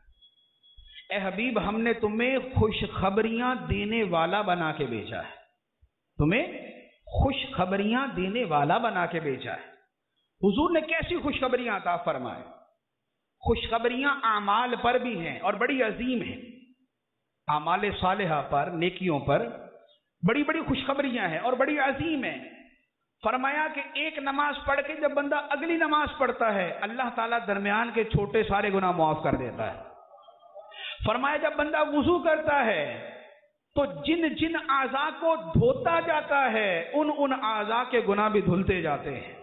اے حبیب ہم نے تمہیں خوشخبریاں دینے والا بنا کے بیچا ہے، تمہیں خوشخبریاں دینے والا بنا کے بیچا ہے. حضور نے کیسی خوشخبریاں عطا فرمائے؟ خوشخبریاں اعمال پر بھی ہیں اور بڑی عظیم ہیں، اعمال صالحہ پر، نیکیوں پر بڑی بڑی خوشخبریاں ہیں اور بڑی عظیم ہیں. فرمایا کہ ایک نماز پڑھ کے جب بندہ اگلی نماز پڑھتا ہے اللہ تعالیٰ درمیان کے چھوٹے سارے گناہ معاف کر دیتا ہے. فرمایا جب بندہ وضو کرتا ہے تو جن جن اعضاء کو دھوتا جاتا ہے ان اعضاء کے گناہ بھی دھلتے جاتے ہیں.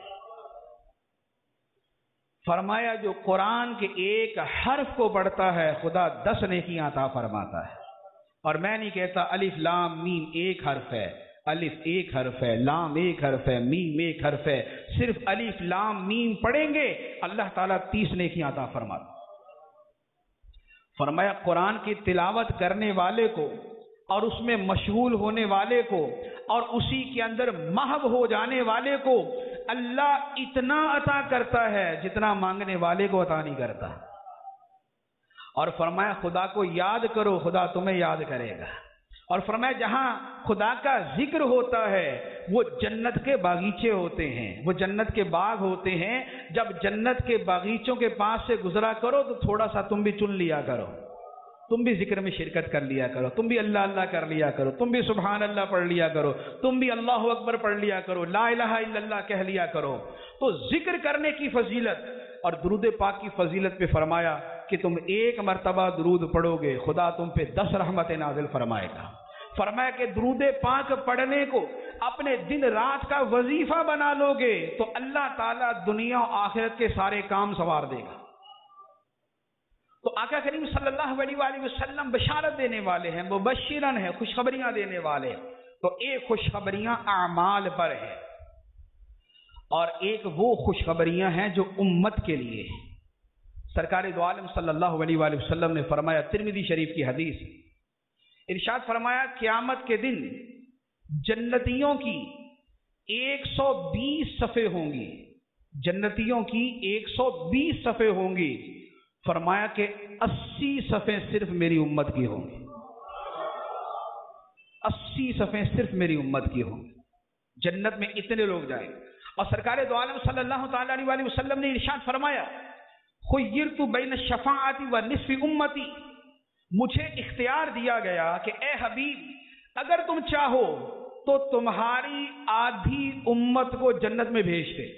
فرمایا جو قرآن کے ایک حرف کو پڑھتا ہے خدا 10 نیکیاں عطا فرماتا ہے. اور میں نہیں کہتا الف لام میم ایک حرف ہے، الف ایک حرف ہے، لام ایک حرف ہے، میم ایک حرف ہے. صرف الف لام میم پڑھیں گے اللہ تعالیٰ 30 نیکیاں عطا فرماتا. فرمایا قرآن کی تلاوت کرنے والے کو اور اس میں مشغول ہونے والے کو اور اسی کے اندر محو ہو جانے والے کو اللہ اتنا عطا کرتا ہے جتنا مانگنے والے کو عطا نہیں کرتا. اور فرمایا خدا کو یاد کرو خدا تمہیں یاد کرے گا. اور فرمایا جہاں خدا کا ذکر ہوتا ہے وہ جنت کے باغیچے ہوتے ہیں، وہ جنت کے باغ ہوتے ہیں. جب جنت کے باغیچوں کے پاس سے گزرا کرو تو تھوڑا سا تم بھی چن لیا کرو، تم بھی ذکر میں شرکت کر لیا کرو، تم بھی اللہ اللہ کر لیا کرو، تم بھی سبحان اللہ پڑھ لیا کرو، تم بھی اللہ اکبر پڑھ لیا کرو، لا الہ الا اللہ کہہ لیا کرو. تو ذکر کرنے کی فضیلت اور درود پاک کی فضیلت پہ فرمایا کہ تم ایک مرتبہ درود پڑھو گے خدا تم پہ 10 رحمتیں نازل فرمائے گا. فرمایا کہ درود پاک پڑھنے کو اپنے دن رات کا وظیفہ بنا لو گے تو اللہ تعالیٰ دنیا و آخرت کے سارے کام سنوار دے گا. تو آقا کریم صلی اللہ علیہ وآلہ وسلم بشارت دینے والے ہیں، مبشرن ہیں، خوشخبریاں دینے والے ہیں. تو ایک خوشخبریاں اعمال پر ہیں اور ایک وہ خوشخبریاں ہیں جو امت کے لیے ہیں. سرکار دو عالم صلی اللہ علیہ وآلہ وسلم نے فرمایا، ترمذی شریف کی حدیث، ارشاد فرمایا قیامت کے دن جنتیوں کی 120 صفیں ہوں گی، جنتیوں کی 120 صفیں ہوں گی. فرمایا کہ 80 صفیں صرف میری امت کی ہوں گی، 80 صفیں صرف میری امت کی ہوں گی. جنت میں اتنے لوگ جائیں. اور سرکار دو عالم صلی اللہ تعالی علیہ وآلہ وسلم نے ارشاد فرمایا، خیرت بین الشفاعت و نصف امتی، مجھے اختیار دیا گیا کہ اے حبیب اگر تم چاہو تو تمہاری آدھی امت کو جنت میں بھیج دے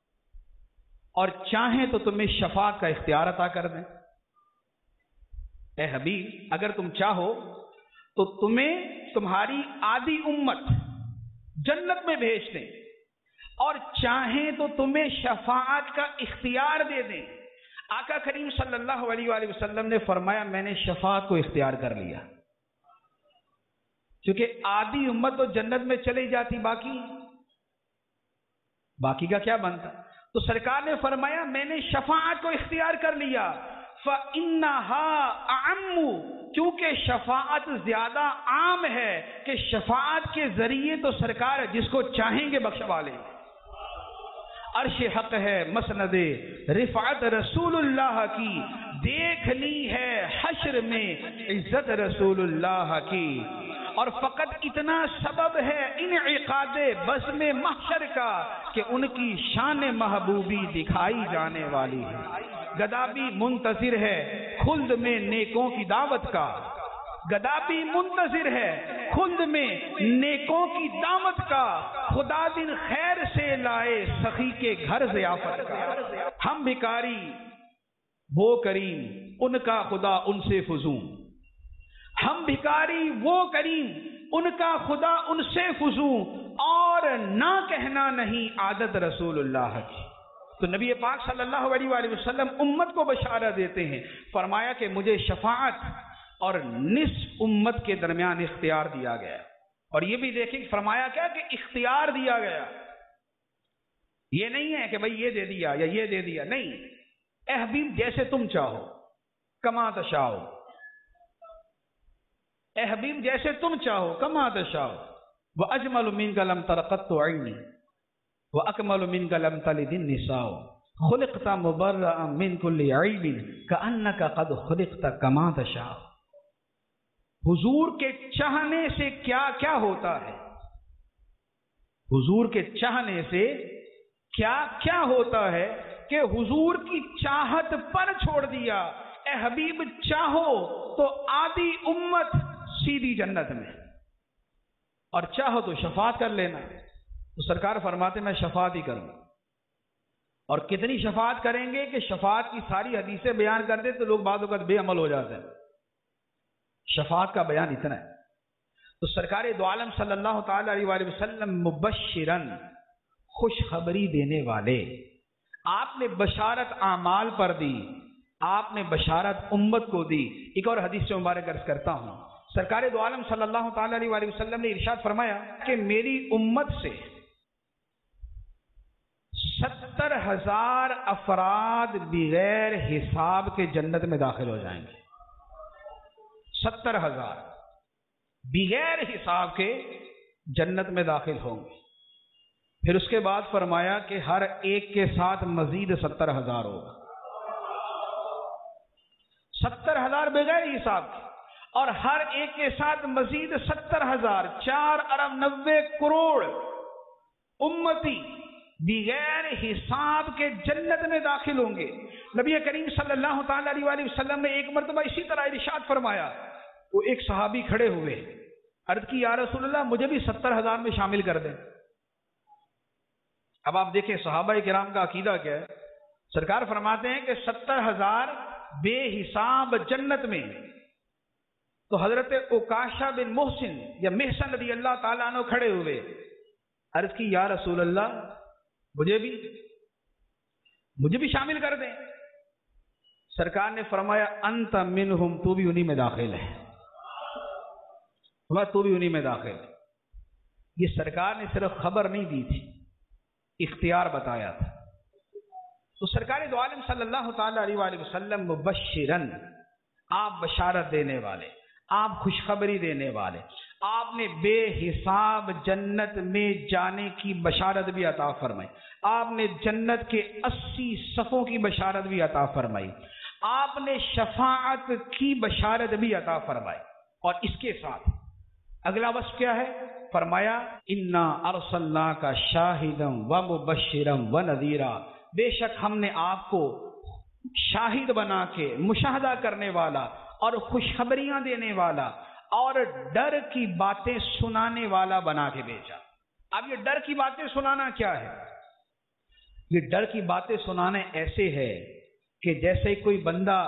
اور چاہیں تو تمہیں شفاعت کا اختیار عطا کر دیں. اے حبیب اگر تم چاہو تو تمہیں تمہاری آدھی امت جنت میں بھیج دیں، اور چاہیں تو تمہیں شفاعت کا اختیار دے دیں۔ آقا کریم صلی اللہ علیہ وآلہ وسلم نے فرمایا میں نے شفاعت کو اختیار کر لیا، کیونکہ آدھی امت تو جنت میں چلی جاتی، باقی کا کیا بنتا؟ تو سرکار نے فرمایا میں نے شفاعت کو اختیار کر لیا، فَإِنَّهَا أَعَمُّ، کیونکہ شفاعت زیادہ عام ہے کہ شفاعت کے ذریعے تو سرکار جس کو چاہیں گے بخشوا لیں۔ عرش حق ہے مسند رفعت رسول اللہ کی، دیکھنی ہے حشر میں عزت رسول اللہ کی، اور فقط اتنا سبب ہے انعقاد بزم محشر کا کہ ان کی شان محبوبی دکھائی جانے والی ہے۔ گدا بھی منتظر ہے خلد میں نیکوں کی دعوت کا، گدا بھی منتظر ہے خلد میں نیکوں کی دعوت کا، خدا دن خیر سے لائے سخی کے گھر ضیافت کا۔ ہم بھکاری وہ کریم ان کا خدا ان سے فزوں، ہم بھکاری وہ کریم ان کا خدا ان سے فزوں، اور نہ کہنا نہیں عادت رسول اللہ کی۔ تو نبی پاک صلی اللہ علیہ وآلہ وسلم امت کو بشارت دیتے ہیں، فرمایا کہ مجھے شفاعت اور نصف امت کے درمیان اختیار دیا گیا، اور یہ بھی دیکھیں فرمایا کیا کہ اختیار دیا گیا، یہ نہیں ہے کہ بھئی یہ دے دیا یا یہ دے دیا، نہیں، اے حبیب جیسے تم چاہو، کما تشاؤ، اے حبیب جیسے تم چاہو کما تشاؤ، وَأَجْمَلُ مِنْكَ لَمْ تَرَ قَطُّ عَيْنِي وَأَكْمَلُ مِنْكَ لَمْ تَلِدِ النِّسَاءُ خُلِقْتَ مُبَرَّأً مِنْ كُلِّ عَيْبٍ كَأَنَّكَ قَدْ خُلِقْتَ كَمَا تَشَاءُ۔ حضور کے چاہنے سے کیا کیا ہوتا ہے، حضور کے چاہنے سے کیا کیا ہوتا ہے کہ حضور کی چاہت پر چھوڑ دیا۔ اے حبیب چاہو تو آدھی امت سیدھی جنت میں، اور چاہو تو شفاعت کر لینا۔ تو سرکار فرماتے میں شفاعت ہی کروں، اور کتنی شفاعت کریں گے کہ شفاعت کی ساری حدیثیں بیان کر دے تو لوگ بعض اوقات بے عمل ہو جاتے ہیں، شفاعت کا بیان اتنا ہے۔ تو سرکار دو عالم صلی اللہ تعالی علیہ وآلہ وسلم مبشرن، خوشخبری دینے والے، آپ نے بشارت اعمال پر دی، آپ نے بشارت امت کو دی۔ ایک اور حدیث سے مبارک عرض کرتا ہوں، سرکار دو عالم صلی اللہ تعالی علیہ وآلہ وسلم نے ارشاد فرمایا کہ میری امت سے 70,000 افراد بغیر حساب کے جنت میں داخل ہو جائیں گے۔ 70,000 بغیر حساب کے جنت میں داخل ہوں گے۔ پھر اس کے بعد فرمایا کہ ہر ایک کے ساتھ مزید 70,000 ہوگا، 70,000 بغیر حساب کے، اور ہر ایک کے ساتھ مزید 70,000، 4,90 کروڑ امتی بغیر حساب کے جنت میں داخل ہوں گے۔ نبی کریم صلی اللہ تعالی علیہ وآلہ وسلم نے ایک مرتبہ اسی طرح ارشاد فرمایا، وہ ایک صحابی کھڑے ہوئے، عرض کی یا رسول اللہ مجھے بھی 70,000 میں شامل کر دیں۔ اب آپ دیکھیں صحابہ کرام کا عقیدہ کیا ہے، سرکار فرماتے ہیں کہ 70,000 بے حساب جنت میں۔ تو حضرت عکاشہ بن محسن یا محسن رضی اللہ تعالیٰ عنہ کھڑے ہوئے، عرض کی یا رسول اللہ مجھے بھی شامل کر دیں۔ سرکار نے فرمایا انت منہم، تو بھی انہی میں داخل ہے، تو بھی انہی میں داخل ہے۔ یہ سرکار نے صرف خبر نہیں دی تھی، اختیار بتایا تھا۔ تو سرکار دو عالم صلی اللہ تعالی علیہ وآلہ وسلم مبشرن، آپ بشارت دینے والے، آپ خوشخبری دینے والے، آپ نے بے حساب جنت میں جانے کی بشارت بھی عطا فرمائی، آپ نے جنت کے 80 صفوں کی بشارت بھی عطا فرمائی، آپ نے شفاعت کی بشارت بھی عطا فرمائی، اور اس کے ساتھ اگلا وصف کیا ہے؟ فرمایا انا ارسلناک شاہدا ومبشرا ونذیرا، بے شک ہم نے آپ کو شاہد بنا کے مشاہدہ کرنے والا اور خوشخبریاں دینے والا اور ڈر کی باتیں سنانے والا بنا کے بھیجا۔ اب یہ ڈر کی باتیں سنانا کیا ہے؟ یہ ڈر کی باتیں سنانے ایسے ہے کہ جیسے کوئی بندہ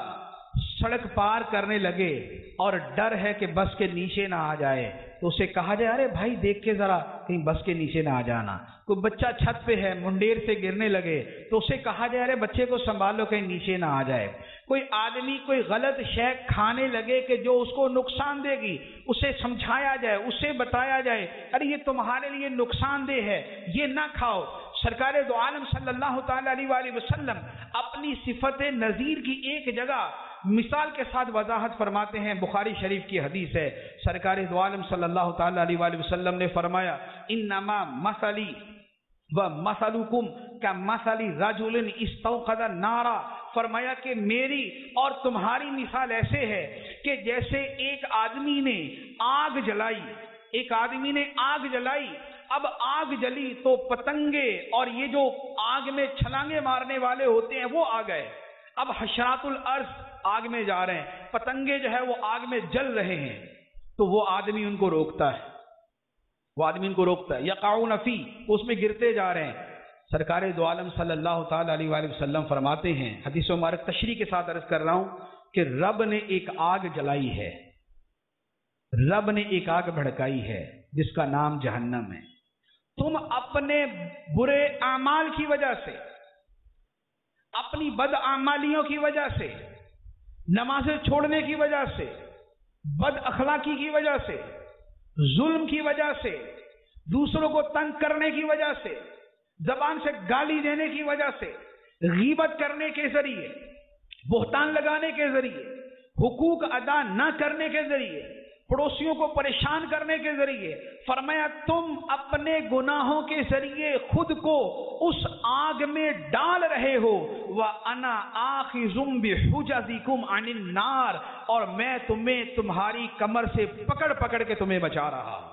سڑک پار کرنے لگے اور ڈر ہے کہ بس کے نیچے نہ آ جائے تو اسے کہا جائے ارے بھائی دیکھ کے ذرا کہیں بس کے نیچے نہ آ جانا. کوئی بچہ چھت پہ ہے منڈیر سے گرنے لگے تو اسے کہا جائے ارے بچے کو سنبھالو کہیں نیچے نہ آ جائے. کوئی آدمی کوئی غلط شے کھانے لگے کہ جو اس کو نقصان دے گی اسے سمجھایا جائے, اسے بتایا جائے ارے یہ تمہارے لیے نقصان دہ ہے یہ نہ کھاؤ. سرکار دو عالم صلی اللہ تعالی علیہ وآلہ وسلم اپنی صفت نذیر کی ایک جگہ مثال کے ساتھ وضاحت فرماتے ہیں. بخاری شریف کی حدیث ہے. سرکار دو عالم صلی اللہ تعالی علیہ وآلہ وسلم نے فرمایا انما مثلی ومثلکم کمثل رجل استوقد نارا. فرمایا کہ میری اور تمہاری مثال ایسے ہے کہ جیسے ایک آدمی نے آگ جلائی, ایک آدمی نے آگ جلائی. اب آگ جلی تو پتنگے اور یہ جو آگ میں چھلانگے مارنے والے ہوتے ہیں وہ آ گئے. اب حشرات الارض آگ میں جا رہے ہیں, پتنگے جو ہے وہ آگ میں جل رہے ہیں تو وہ آدمی ان کو روکتا ہے, وہ آدمی ان کو روکتا ہے. یقعون فی, اس میں گرتے جا رہے ہیں. سرکار دو عالم صلی اللہ تعالی علیہ وآلہ وسلم فرماتے ہیں, حدیث مبارک تشریح کے ساتھ عرض کر رہا ہوں کہ رب نے ایک آگ جلائی ہے, رب نے ایک آگ بھڑکائی ہے جس کا نام جہنم ہے. تم اپنے برے اعمال کی وجہ سے, اپنی بد اعمالیوں کی وجہ سے, نمازیں چھوڑنے کی وجہ سے, بد اخلاقی کی وجہ سے, ظلم کی وجہ سے, دوسروں کو تنگ کرنے کی وجہ سے, زبان سے گالی دینے کی وجہ سے, غیبت کرنے کے ذریعے, بہتان لگانے کے ذریعے, حقوق ادا نہ کرنے کے ذریعے, پڑوسیوں کو پریشان کرنے کے ذریعے, فرمایا تم اپنے گناہوں کے ذریعے خود کو اس آگ میں ڈال رہے ہو. وَأَنَا آخِذٌ بِحُجَزِكُمْ عَنِ النَّارِ, اور میں تمہیں تمہاری کمر سے پکڑ پکڑ کے تمہیں بچا رہا ہوں.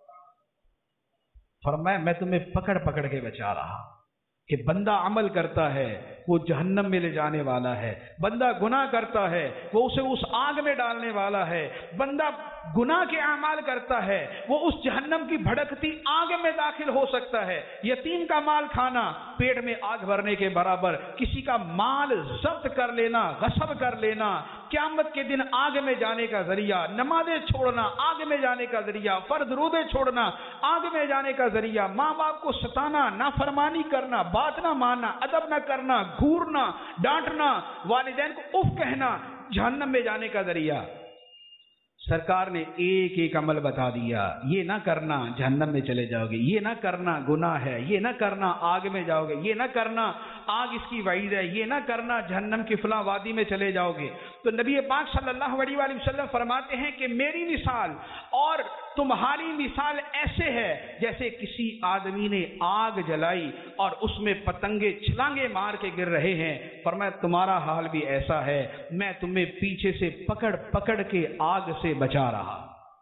فرمایا میں تمہیں پکڑ پکڑ کے بچا رہا ہوں کہ بندہ عمل کرتا ہے وہ جہنم میں لے جانے والا ہے, بندہ گناہ کرتا ہے وہ اسے اس آگ میں ڈالنے والا ہے, بندہ گناہ کے اعمال کرتا ہے وہ اس جہنم کی بھڑکتی آگ میں داخل ہو سکتا ہے. یتیم کا مال کھانا پیٹ میں آگ بھرنے کے برابر, کسی کا مال ضبط کر لینا, غصب کر لینا, قیامت کے دن آگ میں جانے کا ذریعہ, نمازیں چھوڑنا آگ میں جانے کا ذریعہ, فرض روزے چھوڑنا آگ میں جانے کا ذریعہ, ماں باپ کو ستانا, نافرمانی کرنا, بات نہ ماننا, ادب نہ کرنا, گھورنا, ڈانٹنا, والدین کو اف کہنا, جہنم میں جانے کا ذریعہ. سرکار نے ایک ایک عمل بتا دیا, یہ نہ کرنا جہنم میں چلے جاؤ گے, یہ نہ کرنا گناہ ہے, یہ نہ کرنا آگ میں جاؤ گے, یہ نہ کرنا آگ اس کی وعید ہے, یہ نہ کرنا جہنم کی فلاں وادی میں چلے جاؤ گے. تو نبی پاک صلی اللہ علیہ وآلہ وسلم فرماتے ہیں کہ میری مثال اور تمہاری مثال ایسے ہے جیسے کسی آدمی نے آگ جلائی اور اس میں پتنگے چھلانگے مار کے گر رہے ہیں. فرمایا تمہارا حال بھی ایسا ہے, میں تمہیں پیچھے سے پکڑ پکڑ کے آگ سے بچا رہا.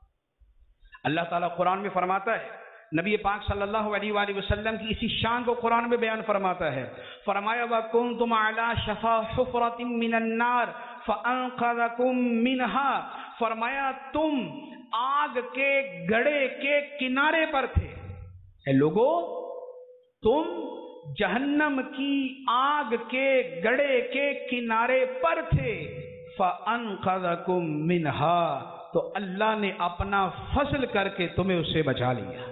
اللہ تعالیٰ قرآن میں فرماتا ہے, نبی پاک صلی اللہ علیہ وآلہ وسلم کی اسی شان کو قرآن میں بیان فرماتا ہے. فرمایا وَكُنْتُمْ عَلَى شَفَا حُفْرَةٍ مِّنَ النَّارِ فَأَنْقَذَكُم مِّنْهَا. فرمایا تم آگ کے گڑھے کے کنارے پر تھے. اے لوگو تم جہنم کی آگ کے گڑھے کے کنارے پر تھے. فَأَنْقَذَكُم مِّنْهَا, تو اللہ نے اپنا فضل کر کے تمہیں اس سے بچا لیا.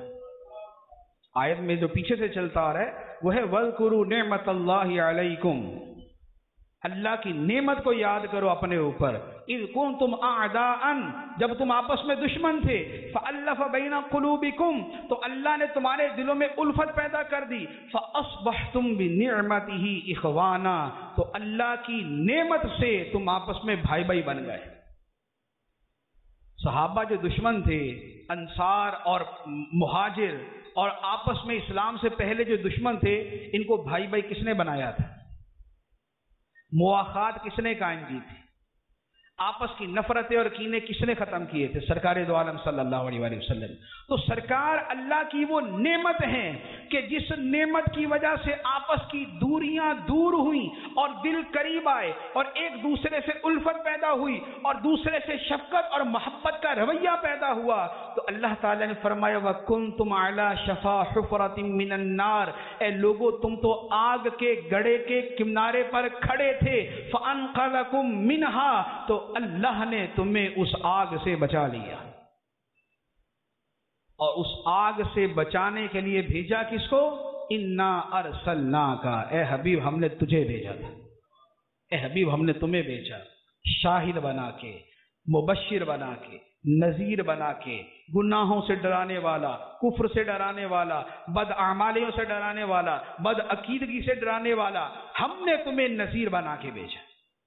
آیت میں جو پیچھے سے چلتا آ رہا ہے وہ ہے وَاذْكُرُوا نِعْمَةَ اللَّهِ عَلَيْكُمْ, اللہ کی نعمت کو یاد کرو اپنے اوپر. اِذْ كُنْتُمْ أَعْدَاءً, جب تم آپس میں دشمن تھے. فَأَلَّفَ بَيْنَ قُلُوبِكُمْ, تو اللہ نے تمہارے دلوں میں الفت پیدا کر دی. فَأَصْبَحْتُمْ بِنِعْمَتِهِ إِخْوَانًا, تو اللہ کی نعمت سے تم آپس میں بھائی بھائی بن گئے. صحابہ جو دشمن تھے, انصار اور مہاجر, اور آپس میں اسلام سے پہلے جو دشمن تھے, ان کو بھائی بھائی کس نے بنایا تھا؟ مواخات کس نے قائم کی تھی؟ آپس کی نفرتیں اور کینے کس نے ختم کیے تھے؟ سرکار دو عالم صلی اللہ علیہ وآلہ وسلم۔ تو سرکار اللہ کی وہ نعمت ہیں کہ جس نعمت کی وجہ سے آپس کی دوریاں دور ہوئیں اور دل قریب آئے اور ایک دوسرے سے الفت پیدا ہوئی اور دوسرے سے شفقت اور محبت کا رویہ پیدا ہوا، تو اللہ تعالیٰ نے فرمایا وَكُنْتُمْ عَلَى شَفَا حُفْرَةٍ مِّنَ النَّارِ، اے لوگو تم تو آگ کے گڑھے کے کنارے پر کھڑے تھے، فَأَنْقَذَكُم مِّنْهَا، تو اللہ نے تمہیں اس آگ سے بچا لیا۔ اور اس آگ سے بچانے کے لیے بھیجا کس کو؟ اِنَّا أَرْسَلْنَاكَ، اے حبیب ہم نے تجھے بھیجا تھا، اے حبیب ہم نے تمہیں بھیجا، شاہد بنا کے، مبشر بنا کے، نذیر بنا کے، گناہوں سے ڈرانے والا، کفر سے ڈرانے والا، بد اعمالیوں سے ڈرانے والا، بد عقیدگی سے ڈرانے والا، ہم نے تمہیں نذیر بنا کے بھیجا۔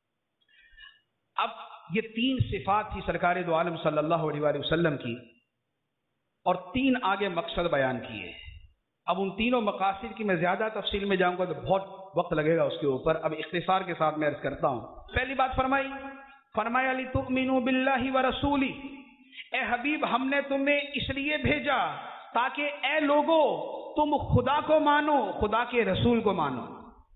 اب یہ تین صفات تھی سرکار دو عالم صلی اللہ علیہ وآلہ وسلم کی، اور تین آگے مقصد بیان کیے۔ اب ان تینوں مقاصد کی میں زیادہ تفصیل میں جاؤں گا تو بہت وقت لگے گا اس کے اوپر، اب اختصار کے ساتھ میں عرض کرتا ہوں۔ پہلی بات فرمایا لِتُؤْمِنُوا بِاللَّهِ وَرَسُولِهِ، اے حبیب ہم نے تمہیں اس لیے بھیجا تاکہ اے لوگو تم خدا کو مانو، خدا کے رسول کو مانو،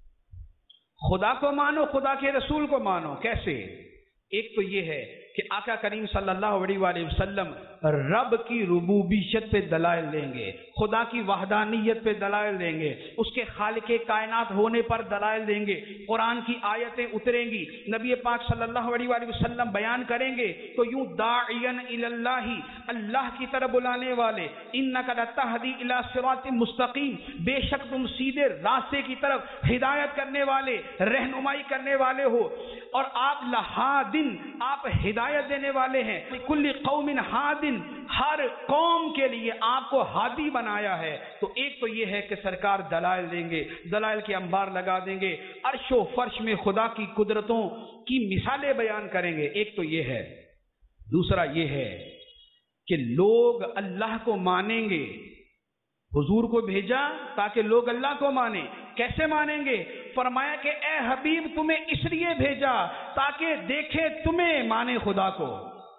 خدا کو مانو، خدا کے رسول کو مانو۔ کیسے؟ ایک تو یہ ہے کہ آقا کریم صلی اللہ علیہ وآلہ وسلم رب کی ربوبیت پہ دلائل دیں گے، خدا کی وحدانیت پہ دلائل دیں گے، اس کے خالق کائنات ہونے پر دلائل دیں گے، قرآن کی آیتیں اتریں گی، نبی پاک صلی اللہ علیہ وآلہ وسلم بیان کریں گے تو یوں داعین الی اللہ، اللہ کی طرف بلانے والے، انک لتہدی الی صراط مستقیم، بے شک تم سیدھے راستے کی طرف ہدایت کرنے والے، رہنمائی کرنے والے ہو، اور آپ لہادن، آپ ہدایت دینے والے ہیں، کل قوم ہادن، ہر قوم کے لیے آپ کو ہادی بنایا ہے۔ تو ایک تو یہ ہے کہ سرکار دلائل دیں گے، دلائل کے انبار لگا دیں گے، عرش و فرش میں خدا کی قدرتوں کی مثالیں بیان کریں گے، ایک تو یہ ہے۔ دوسرا یہ ہے کہ لوگ اللہ کو مانیں گے، حضور کو بھیجا تاکہ لوگ اللہ کو مانیں۔ کیسے مانیں گے؟ فرمایا کہ اے حبیب تمہیں اس لیے بھیجا تاکہ دیکھے تمہیں مانے خدا کو،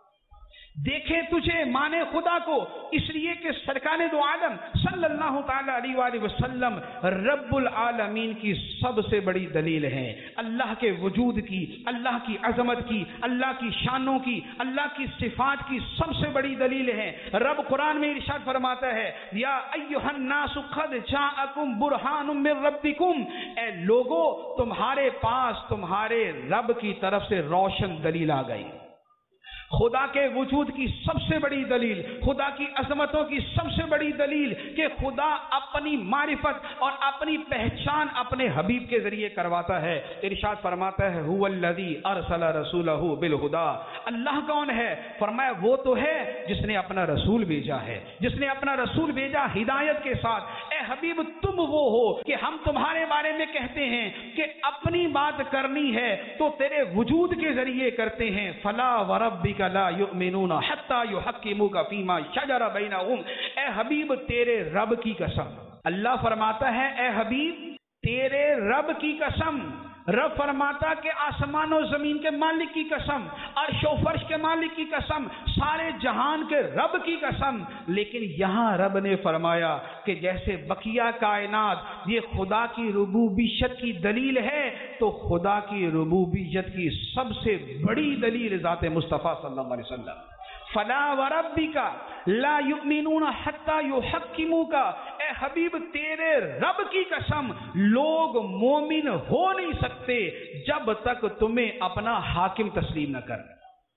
دیکھے تجھے مانے خدا کو، اس لیے کہ سرکار دو عالم صلی اللہ تعالی علیہ وآلہ وسلم رب العالمین کی سب سے بڑی دلیل ہے، اللہ کے وجود کی، اللہ کی عظمت کی، اللہ کی شانوں کی، اللہ کی صفات کی سب سے بڑی دلیل ہے۔ رب قرآن میں ارشاد فرماتا ہے یا ایھا الناس قد جاءکم برہان من ربکم، اے لوگو تمہارے پاس تمہارے رب کی طرف سے روشن دلیل آ گئی۔ خدا کے وجود کی سب سے بڑی دلیل، خدا کی عظمتوں کی سب سے بڑی دلیل کہ خدا اپنی معرفت اور اپنی پہچان اپنے حبیب کے ذریعے کرواتا ہے۔ ارشاد فرماتا ہے هو الذی ارسل رسولہ بالہدی، اللہ کون ہے؟ فرمایا وہ تو ہے جس نے اپنا رسول بھیجا ہے، جس نے اپنا رسول بھیجا ہدایت کے ساتھ۔ اے حبیب تم وہ ہو کہ ہم تمہارے بارے میں کہتے ہیں کہ اپنی بات کرنی ہے تو تیرے وجود کے ذریعے کرتے ہیں۔ فلا وربک لا یؤمنون حتی یحکموک فیما شجر بینہم، اے حبیب تیرے رب کی قسم، اللہ فرماتا ہے اے حبیب تیرے رب کی قسم، رب فرماتا کہ آسمان و زمین کے مالک کی قسم، عرش و فرش کے مالک کی قسم، سارے جہان کے رب کی قسم۔ لیکن یہاں رب نے فرمایا کہ جیسے بقیہ کائنات یہ خدا کی ربوبیت کی دلیل ہے، تو خدا کی ربوبیت کی سب سے بڑی دلیل ذات مصطفیٰ صلی اللہ علیہ وسلم۔ فلا وربک لا یؤمنون حتی یحکموک، اے حبیب تیرے رب کی قسم لوگ مومن ہو نہیں سکتے جب تک تمہیں اپنا حاکم تسلیم نہ کر۔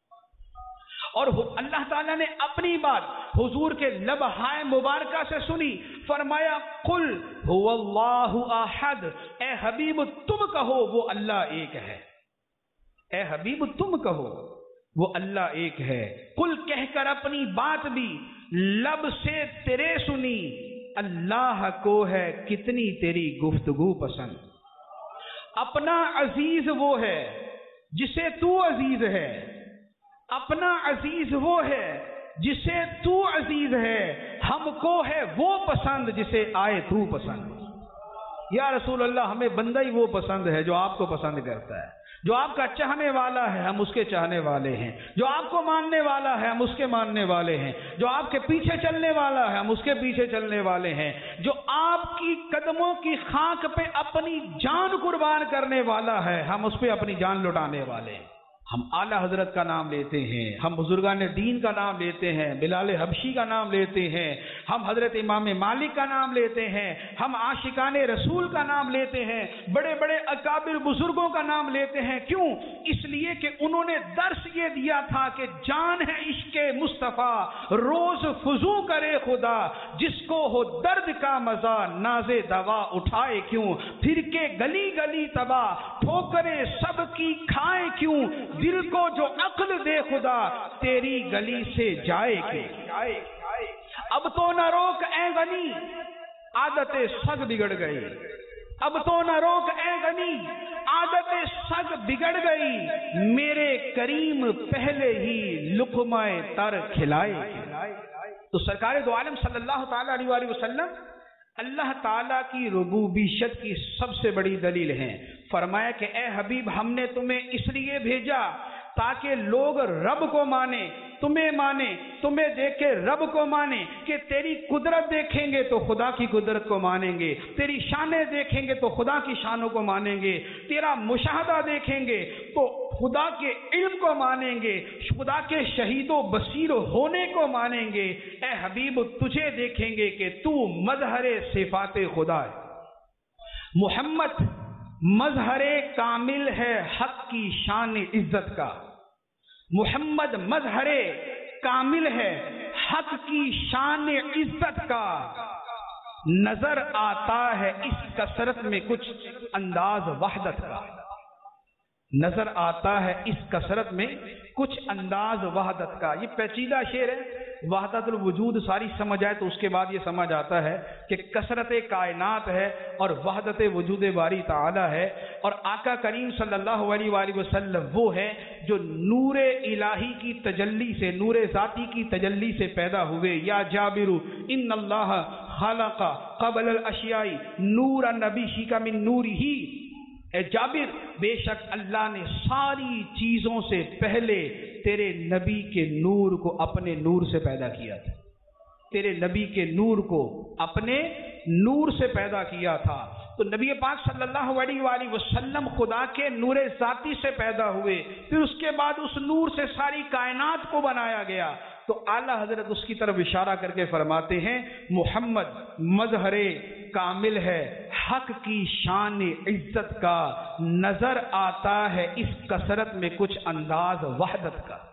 اور اللہ تعالیٰ نے اپنی بات حضور کے لبہائے مبارکہ سے سنی، فرمایا قل هو اللہ احد، اے حبیب تم کہو وہ اللہ ایک ہے، اے حبیب تم کہو وہ اللہ ایک ہے۔ قل کہہ کر اپنی بات بھی لب سے تیرے سنی، اللہ کو ہے کتنی تیری گفتگو پسند۔ اپنا عزیز وہ ہے جسے تو عزیز ہے، اپنا عزیز وہ ہے جسے تو عزیز ہے، ہم کو ہے وہ پسند جسے آئے تو پسند۔ یا رسول اللہ ہمیں بندہ ہی وہ پسند ہے جو آپ کو پسند کرتا ہے، جو آپ کا چاہنے والا ہے ہم اس کے چاہنے والے ہیں، جو آپ کو ماننے والا ہے ہم اس کے ماننے والے ہیں، جو آپ کے پیچھے چلنے والا ہے ہم اس کے پیچھے چلنے والے ہیں، جو آپ کی قدموں کی خاک پہ اپنی جان قربان کرنے والا ہے ہم اس پہ اپنی جان لٹانے والے ہیں۔ ہم اعلیٰ حضرت کا نام لیتے ہیں، ہم بزرگان دین کا نام لیتے ہیں، بلال حبشی کا نام لیتے ہیں، ہم حضرت امام مالک کا نام لیتے ہیں، ہم عاشقان رسول کا نام لیتے ہیں، بڑے بڑے اکابر بزرگوں کا نام لیتے ہیں۔ کیوں؟ اس لیے کہ انہوں نے درس یہ دیا تھا کہ جان ہے عشق مصطفیٰ، روز فضو کرے خدا، جس کو ہو درد کا مزہ ناز دوا اٹھائے کیوں، پھر کے گلی گلی تباہ ٹھوکریں سب کی کھائے کیوں، دل کو جو عقل دے خدا تیری گلی سے جائے کیوں۔ اب تو نہ روک اے غنی عادت سگ بگڑ گئی، اب تو نہ روک اے غنی عادت سگ بگڑ گئی، میرے کریم پہلے ہی لقمہ تر کھلائے۔ تو سرکار دو عالم صلی اللہ تعالی علیہ وآلہ وسلم اللہ تعالیٰ کی ربوبیت کی سب سے بڑی دلیل ہیں۔ فرمایا کہ اے حبیب ہم نے تمہیں اس لیے بھیجا تاکہ لوگ رب کو مانیں، تمہیں مانیں، تمہیں دیکھ کے رب کو مانیں، کہ تیری قدرت دیکھیں گے تو خدا کی قدرت کو مانیں گے، تیری شانیں دیکھیں گے تو خدا کی شانوں کو مانیں گے، تیرا مشاہدہ دیکھیں گے تو خدا کے علم کو مانیں گے، خدا کے شہید و بصیر ہونے کو مانیں گے۔ اے حبیب تجھے دیکھیں گے کہ تو مظہر صفات خدا ہے، محمد مظہر کامل ہے حق کی شان عزت کا، محمد مظہر کامل ہے حق کی شان عزت کا، نظر آتا ہے اس کثرت میں کچھ انداز وحدت کا، نظر آتا ہے اس کثرت میں کچھ انداز وحدت کا۔ یہ پیچیدہ شعر ہے، وحدت الوجود ساری سمجھ آئے تو اس کے بعد یہ سمجھ آتا ہے کہ کثرت کائنات ہے اور وحدت وجود باری تعالی ہے، اور آقا کریم صلی اللہ علیہ وآلہ وسلم وہ ہے جو نور الہی کی تجلی سے، نور ذاتی کی تجلی سے پیدا ہوئے۔ یا جابر ان اللہ خلق قبل الاشیاء نور نبی کا من نور ہی، اے جابر بے شک اللہ نے ساری چیزوں سے پہلے تیرے نبی کے نور کو اپنے نور سے پیدا کیا تھا، تیرے نبی کے نور کو اپنے نور سے پیدا کیا تھا۔ تو نبی پاک صلی اللہ علیہ وآلہ وسلم خدا کے نور ذاتی سے پیدا ہوئے، پھر اس کے بعد اس نور سے ساری کائنات کو بنایا گیا۔ تو اعلیٰ حضرت اس کی طرف اشارہ کر کے فرماتے ہیں محمد مظہر کامل ہے حق کی شان عزت کا، نظر آتا ہے اس کثرت میں کچھ انداز وحدت کا۔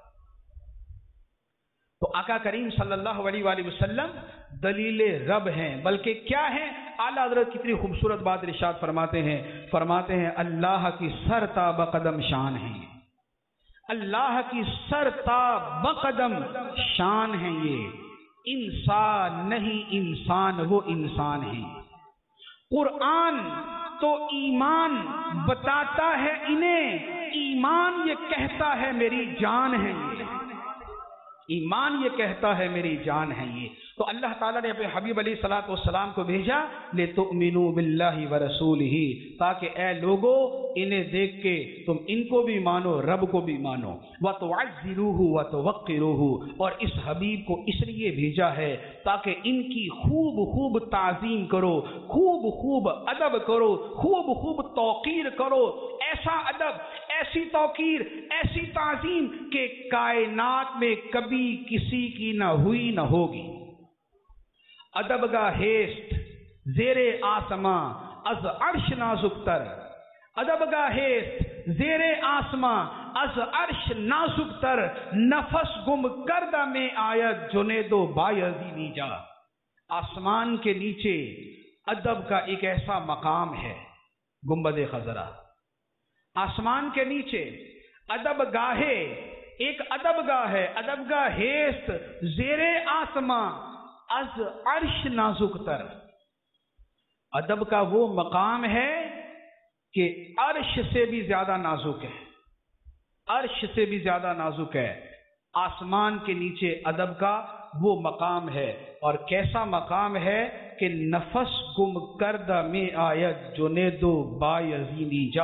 تو آقا کریم صلی اللہ علیہ وآلہ وسلم دلیل رب ہیں، بلکہ کیا ہیں؟ اعلیٰ حضرت کتنی خوبصورت بات ارشاد فرماتے ہیں اللہ کی سر تا بقدم شان ہے، اللہ کی سر تا بقدم شان ہے، یہ انسان نہیں انسان وہ انسان ہے۔ قرآن تو ایمان بتاتا ہے انہیں، ایمان یہ کہتا ہے میری جان ہے، ایمان یہ کہتا ہے میری جان ہے یہ۔ تو اللہ تعالیٰ نے اپنے حبیب علیہ الصلوۃ والسلام کو بھیجا لِتُؤْمِنُوا بِاللَّهِ وَرَسُولِهِ، تاکہ اے لوگو انہیں دیکھ کے تم ان کو بھی مانو، رب کو بھی مانو، وَتُعَزِّرُوهُ وَتُوَقِّرُوهُ، اور اس حبیب کو اس لیے بھیجا ہے تاکہ ان کی خوب خوب تعظیم کرو، خوب خوب ادب کرو، خوب خوب توقیر کرو، ایسا ادب، ایسی توقیر، ایسی تعظیم کہ کائنات میں کبھی کسی کی نہ ہوئی نہ ہوگی۔ ادب کا ہیست زیر آسماں از عرش نازک تر، ادب کا ہیست زیر آسماں از عرش نازک تر، نفس گم کردہ میں آیت جنید و بایزیدی جا۔ آسمان کے نیچے ادب کا ایک ایسا مقام ہے، گنبد خضرا، آسمان کے نیچے ادب گاہے، ایک ادب گاہ ہے، ادب گاہ ہیست زیر آسماں از عرش نازک تر۔ ادب کا وہ مقام ہے کہ عرش سے بھی زیادہ نازک ہے، عرش سے بھی زیادہ نازک ہے۔ آسمان کے نیچے ادب کا وہ مقام ہے، اور کیسا مقام ہے کہ نفس گم کردہ میں آیت جنید و بایزیدی جا،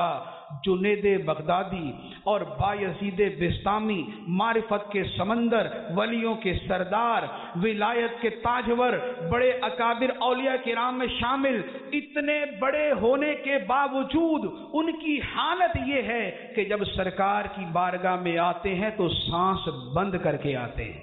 जुनेद बगदादी और बायजीद बिस्तामी, मारिफत के समंदर, वलियों के सरदार, विलायत के ताजवर, बड़े अकाबिर औलिया किराम में शामिल, इतने बड़े होने के बावजूद उनकी हालत ये है कि जब सरकार की बारगाह में आते हैं तो सांस बंद करके आते हैं।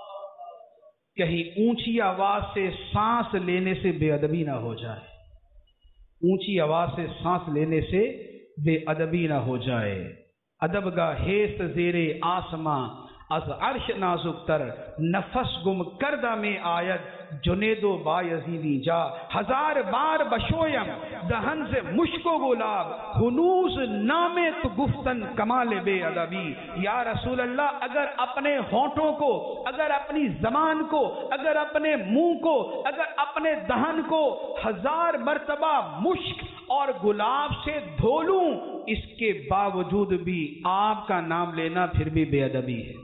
कहीं ऊंची आवाज से सांस लेने से बेअदबी ना हो जाए, ऊंची आवाज से सांस लेने से बेअदबी ना हो जाए। अदब का हेस्त जेरे आसमां अज अर्श नाजुक तर, नफस गुम करदा में आयत जुनेदो बायजीदी जा, हजार बार बशोयम दहन से मुश्को गुलाब, हुनूस नामे तो गुफ्तन कमाल बे अदबी। या रसूल अल्लाह, अगर अपने होठों को, अगर अपनी जबान को, अगर अपने मुंह को, अगर अपने दहन को हजार मर्तबा मुश्क और गुलाब से धो लूं, इसके बावजूद भी आपका नाम लेना फिर भी बेअदबी है,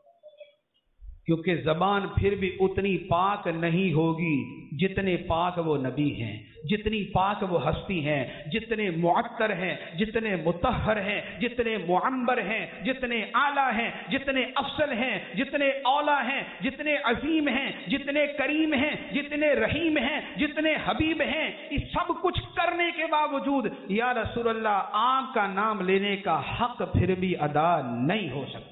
क्योंकि जबान फिर भी उतनी पाक नहीं होगी जितने पाक वो नबी हैं, जितनी पाक वो हस्ती हैं, जितने मुअत्तर हैं, जितने मुतहहर हैं, जितने मुअम्बर हैं, जितने आला हैं, जितने अफसल हैं, जितने औला हैं, जितने अजीम हैं, जितने करीम हैं, जितने रहीम हैं, जितने हबीब हैं। इस सब कुछ करने के बावजूद या रसूल अल्लाह, आपका नाम लेने का हक फिर भी अदा नहीं हो सकता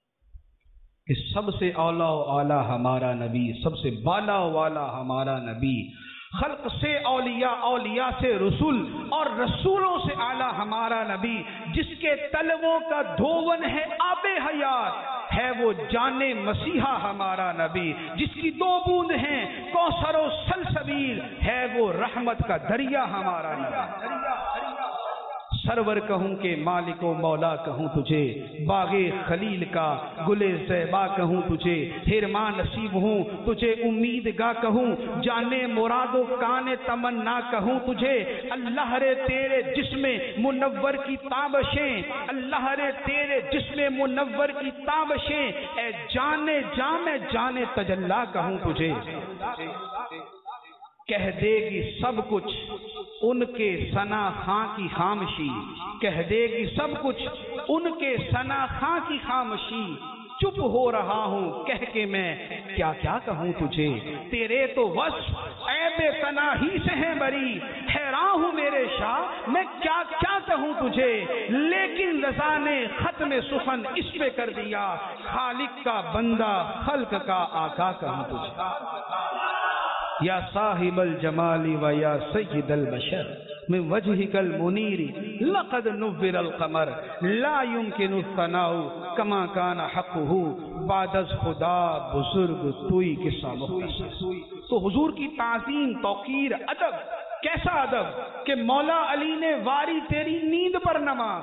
कि सबसे औला आला हमारा नबी, सबसे बाला वाला हमारा नबी, खल्क से औलिया, औलिया से रसूल और रसूलों से आला हमारा नबी, जिसके तलवों का धोवन है आबे हयात, है वो जाने मसीहा हमारा नबी, जिसकी दो बूंद हैं कौसर और सलसबील, है वो रहमत का दरिया हमारा नबी। सरवर कहूं के मालिको मौला कहूं तुझे, बागे खलील का गुले ज़ैबा कहूं तुझे, हिरमा नसीब हूं तुझे उम्मीद गा कहूं, जाने मुरादो काने तमन्ना कहूं तुझे। अल्लाह रे तेरे जिस्मे मुनव्वर की ताबशें, अल्लाह रे तेरे जिस्मे मुनव्वर की ताबशें, ए जाने जामे जाने तजल्ला कहूं तुझे। कह देगी सब कुछ उनके सना खां की खामशी, कह देगी सब कुछ उनके सना खां की खामशी, चुप हो रहा हूं कह के मैं क्या क्या कहूं तुझे। तेरे तो वस्फ ऐबे तनाही से हैं बरी, हैरान हूं मेरे शाह मैं क्या क्या कहूं तुझे। लेकिन रज़ा ने खत्म सुखन इस पे कर दिया, खालिक का बंदा खल्क का आका कहूं तुझे। या साहिबल जमाली व या सय्यिदल बशर में वजहिकल मुनीरी लक़द नुव्विरल क़मर, ला युमकिनु सनाउ कमा कान हक़्क़ुहु बादज़ खुदा बुजुर्ग तुई किस्सा मुख्तसर। तो हुजूर की ताज़ीम, तौक़ीर, अदब, कैसा अदब कि मौला अली ने वारी तेरी नींद पर नमाज,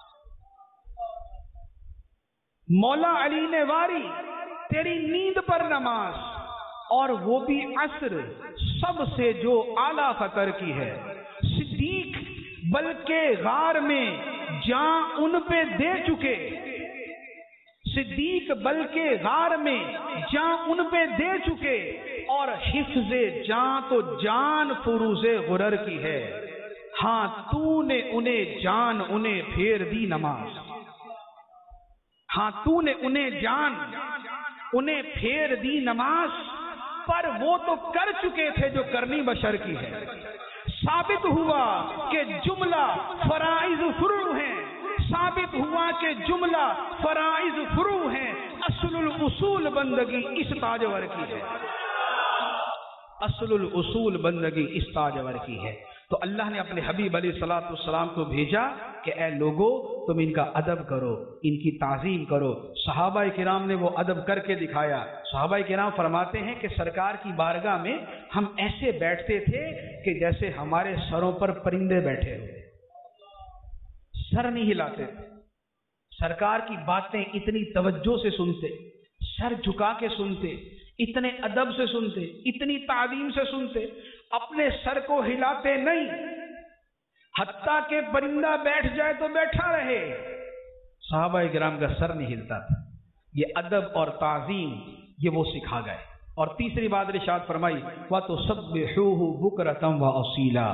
मौला अली ने वारी तेरी नींद पर नमाज, और वो भी असर सबसे जो आला खतर की है। सिद्दीक बल्कि गार में जान उन पे दे चुके, सिद्दीक बल्कि गार में जान उन पे दे चुके, और हिफ्ज़े जान तो जान फुरूज़े गुरर की है। हाँ तूने उन्हें जान उन्हें फेर दी नमाज, हाँ तूने उन्हें जान उन्हें फेर दी नमाज, पर वो तो कर चुके थे जो करनी बशर की है। साबित हुआ कि जुमला फराइज फुरू हैं, साबित हुआ कि जुमला फराइज फुरू हैं, असलुल उसूल बंदगी इस ताजवर की है, असलुल उसूल बंदगी इस ताजवर की है। तो अल्लाह ने अपने हबीब अलैहिस्सलातु वस्सलाम को भेजा कि ए लोगो तुम इनका अदब करो, इनकी ताज़ीम करो। सहाबाए किराम ने वो अदब करके दिखाया। सहाबाए किराम फरमाते हैं कि सरकार की बारगाह में हम ऐसे बैठते थे कि जैसे हमारे सरों पर परिंदे बैठे हुए, सर नहीं हिलाते थे। सरकार की बातें इतनी तवज्जो से सुनते, सर झुका के सुनते, इतने अदब से सुनते, इतनी तालीम से सुनते, अपने सर को हिलाते नहीं, हत्ता के परिंदा बैठ जाए तो बैठा रहे, सहाबाए किराम का सर नहीं हिलता था। ये अदब और ताज़ीम ये वो सिखा गए। और तीसरी बात इरशाद फरमाई, व तुसब्बिहूहु बुकरतम व असीला,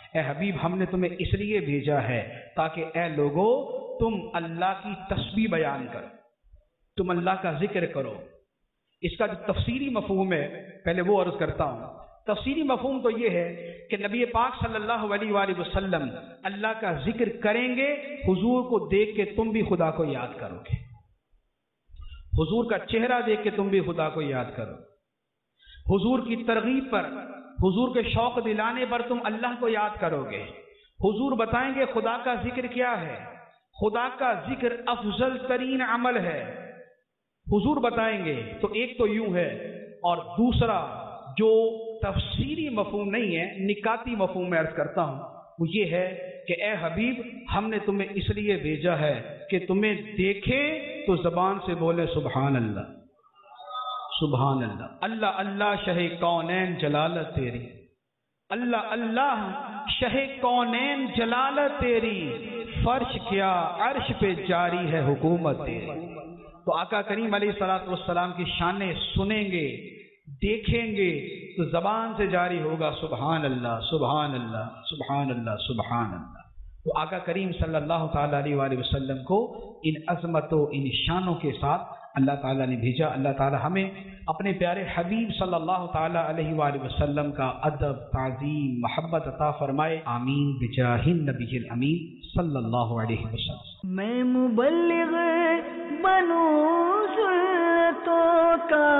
اے حبیب ہم نے تمہیں اس لیے بھیجا ہے تاکہ اے لوگو تم اللہ کی تسبیح بیان کرو، تم اللہ کا ذکر کرو۔ اس کا جو تفسیری مفہوم ہے پہلے وہ عرض کرتا ہوں۔ تفسیری مفہوم تو یہ ہے کہ نبی پاک صلی اللہ علیہ وآلہ وسلم اللہ کا ذکر کریں گے، حضور کو دیکھ کے تم بھی خدا کو یاد کرو گے، حضور کا چہرہ دیکھ کے تم بھی خدا کو یاد کرو، حضور کی ترغیب پر، حضور کے شوق دلانے پر تم اللہ کو یاد کرو گے۔ حضور بتائیں گے خدا کا ذکر کیا ہے، خدا کا ذکر افضل ترین عمل ہے، حضور بتائیں گے۔ تو ایک تو یوں ہے، اور دوسرا جو تفسیری مفہوم نہیں ہے، نکاتی مفہوم میں عرض کرتا ہوں، وہ یہ ہے کہ اے حبیب ہم نے تمہیں اس لیے بھیجا ہے کہ تمہیں دیکھے تو زبان سے بولے سبحان اللہ، سبحان اللہ، اللہ اللہ شہ کونین جلالت تیری، اللہ اللہ شہ کونین جلالت تیری، فرش کیا عرش پہ جاری ہے حکومت تیری۔ تو آقا کریم علیہ الصلوۃ والسلام کی شانیں سنیں گے، دیکھیں گے تو زبان سے جاری ہوگا سبحان اللہ، سبحان اللہ، سبحان اللہ، سبحان اللہ۔ تو آقا کریم صلی اللہ تعالیٰ علیہ وآلہ وسلم کو ان عظمتوں، ان شانوں کے ساتھ اللہ تعالیٰ نے بھیجا۔ اللہ تعالیٰ ہمیں اپنے پیارے حبیب صلی اللہ تعالیٰ علیہ وآلہ وسلم کا ادب، تعظیم، محبت عطا فرمائے، آمین بجاہ النبی الامین صلی اللہ علیہ وسلم۔ میں مبلغ بنوں سنتوں کا،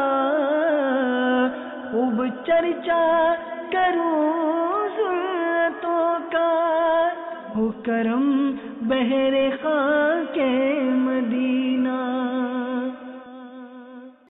خوب چرچا کروں سنتوں کا، ہو کرم بہر خاک مدینہ۔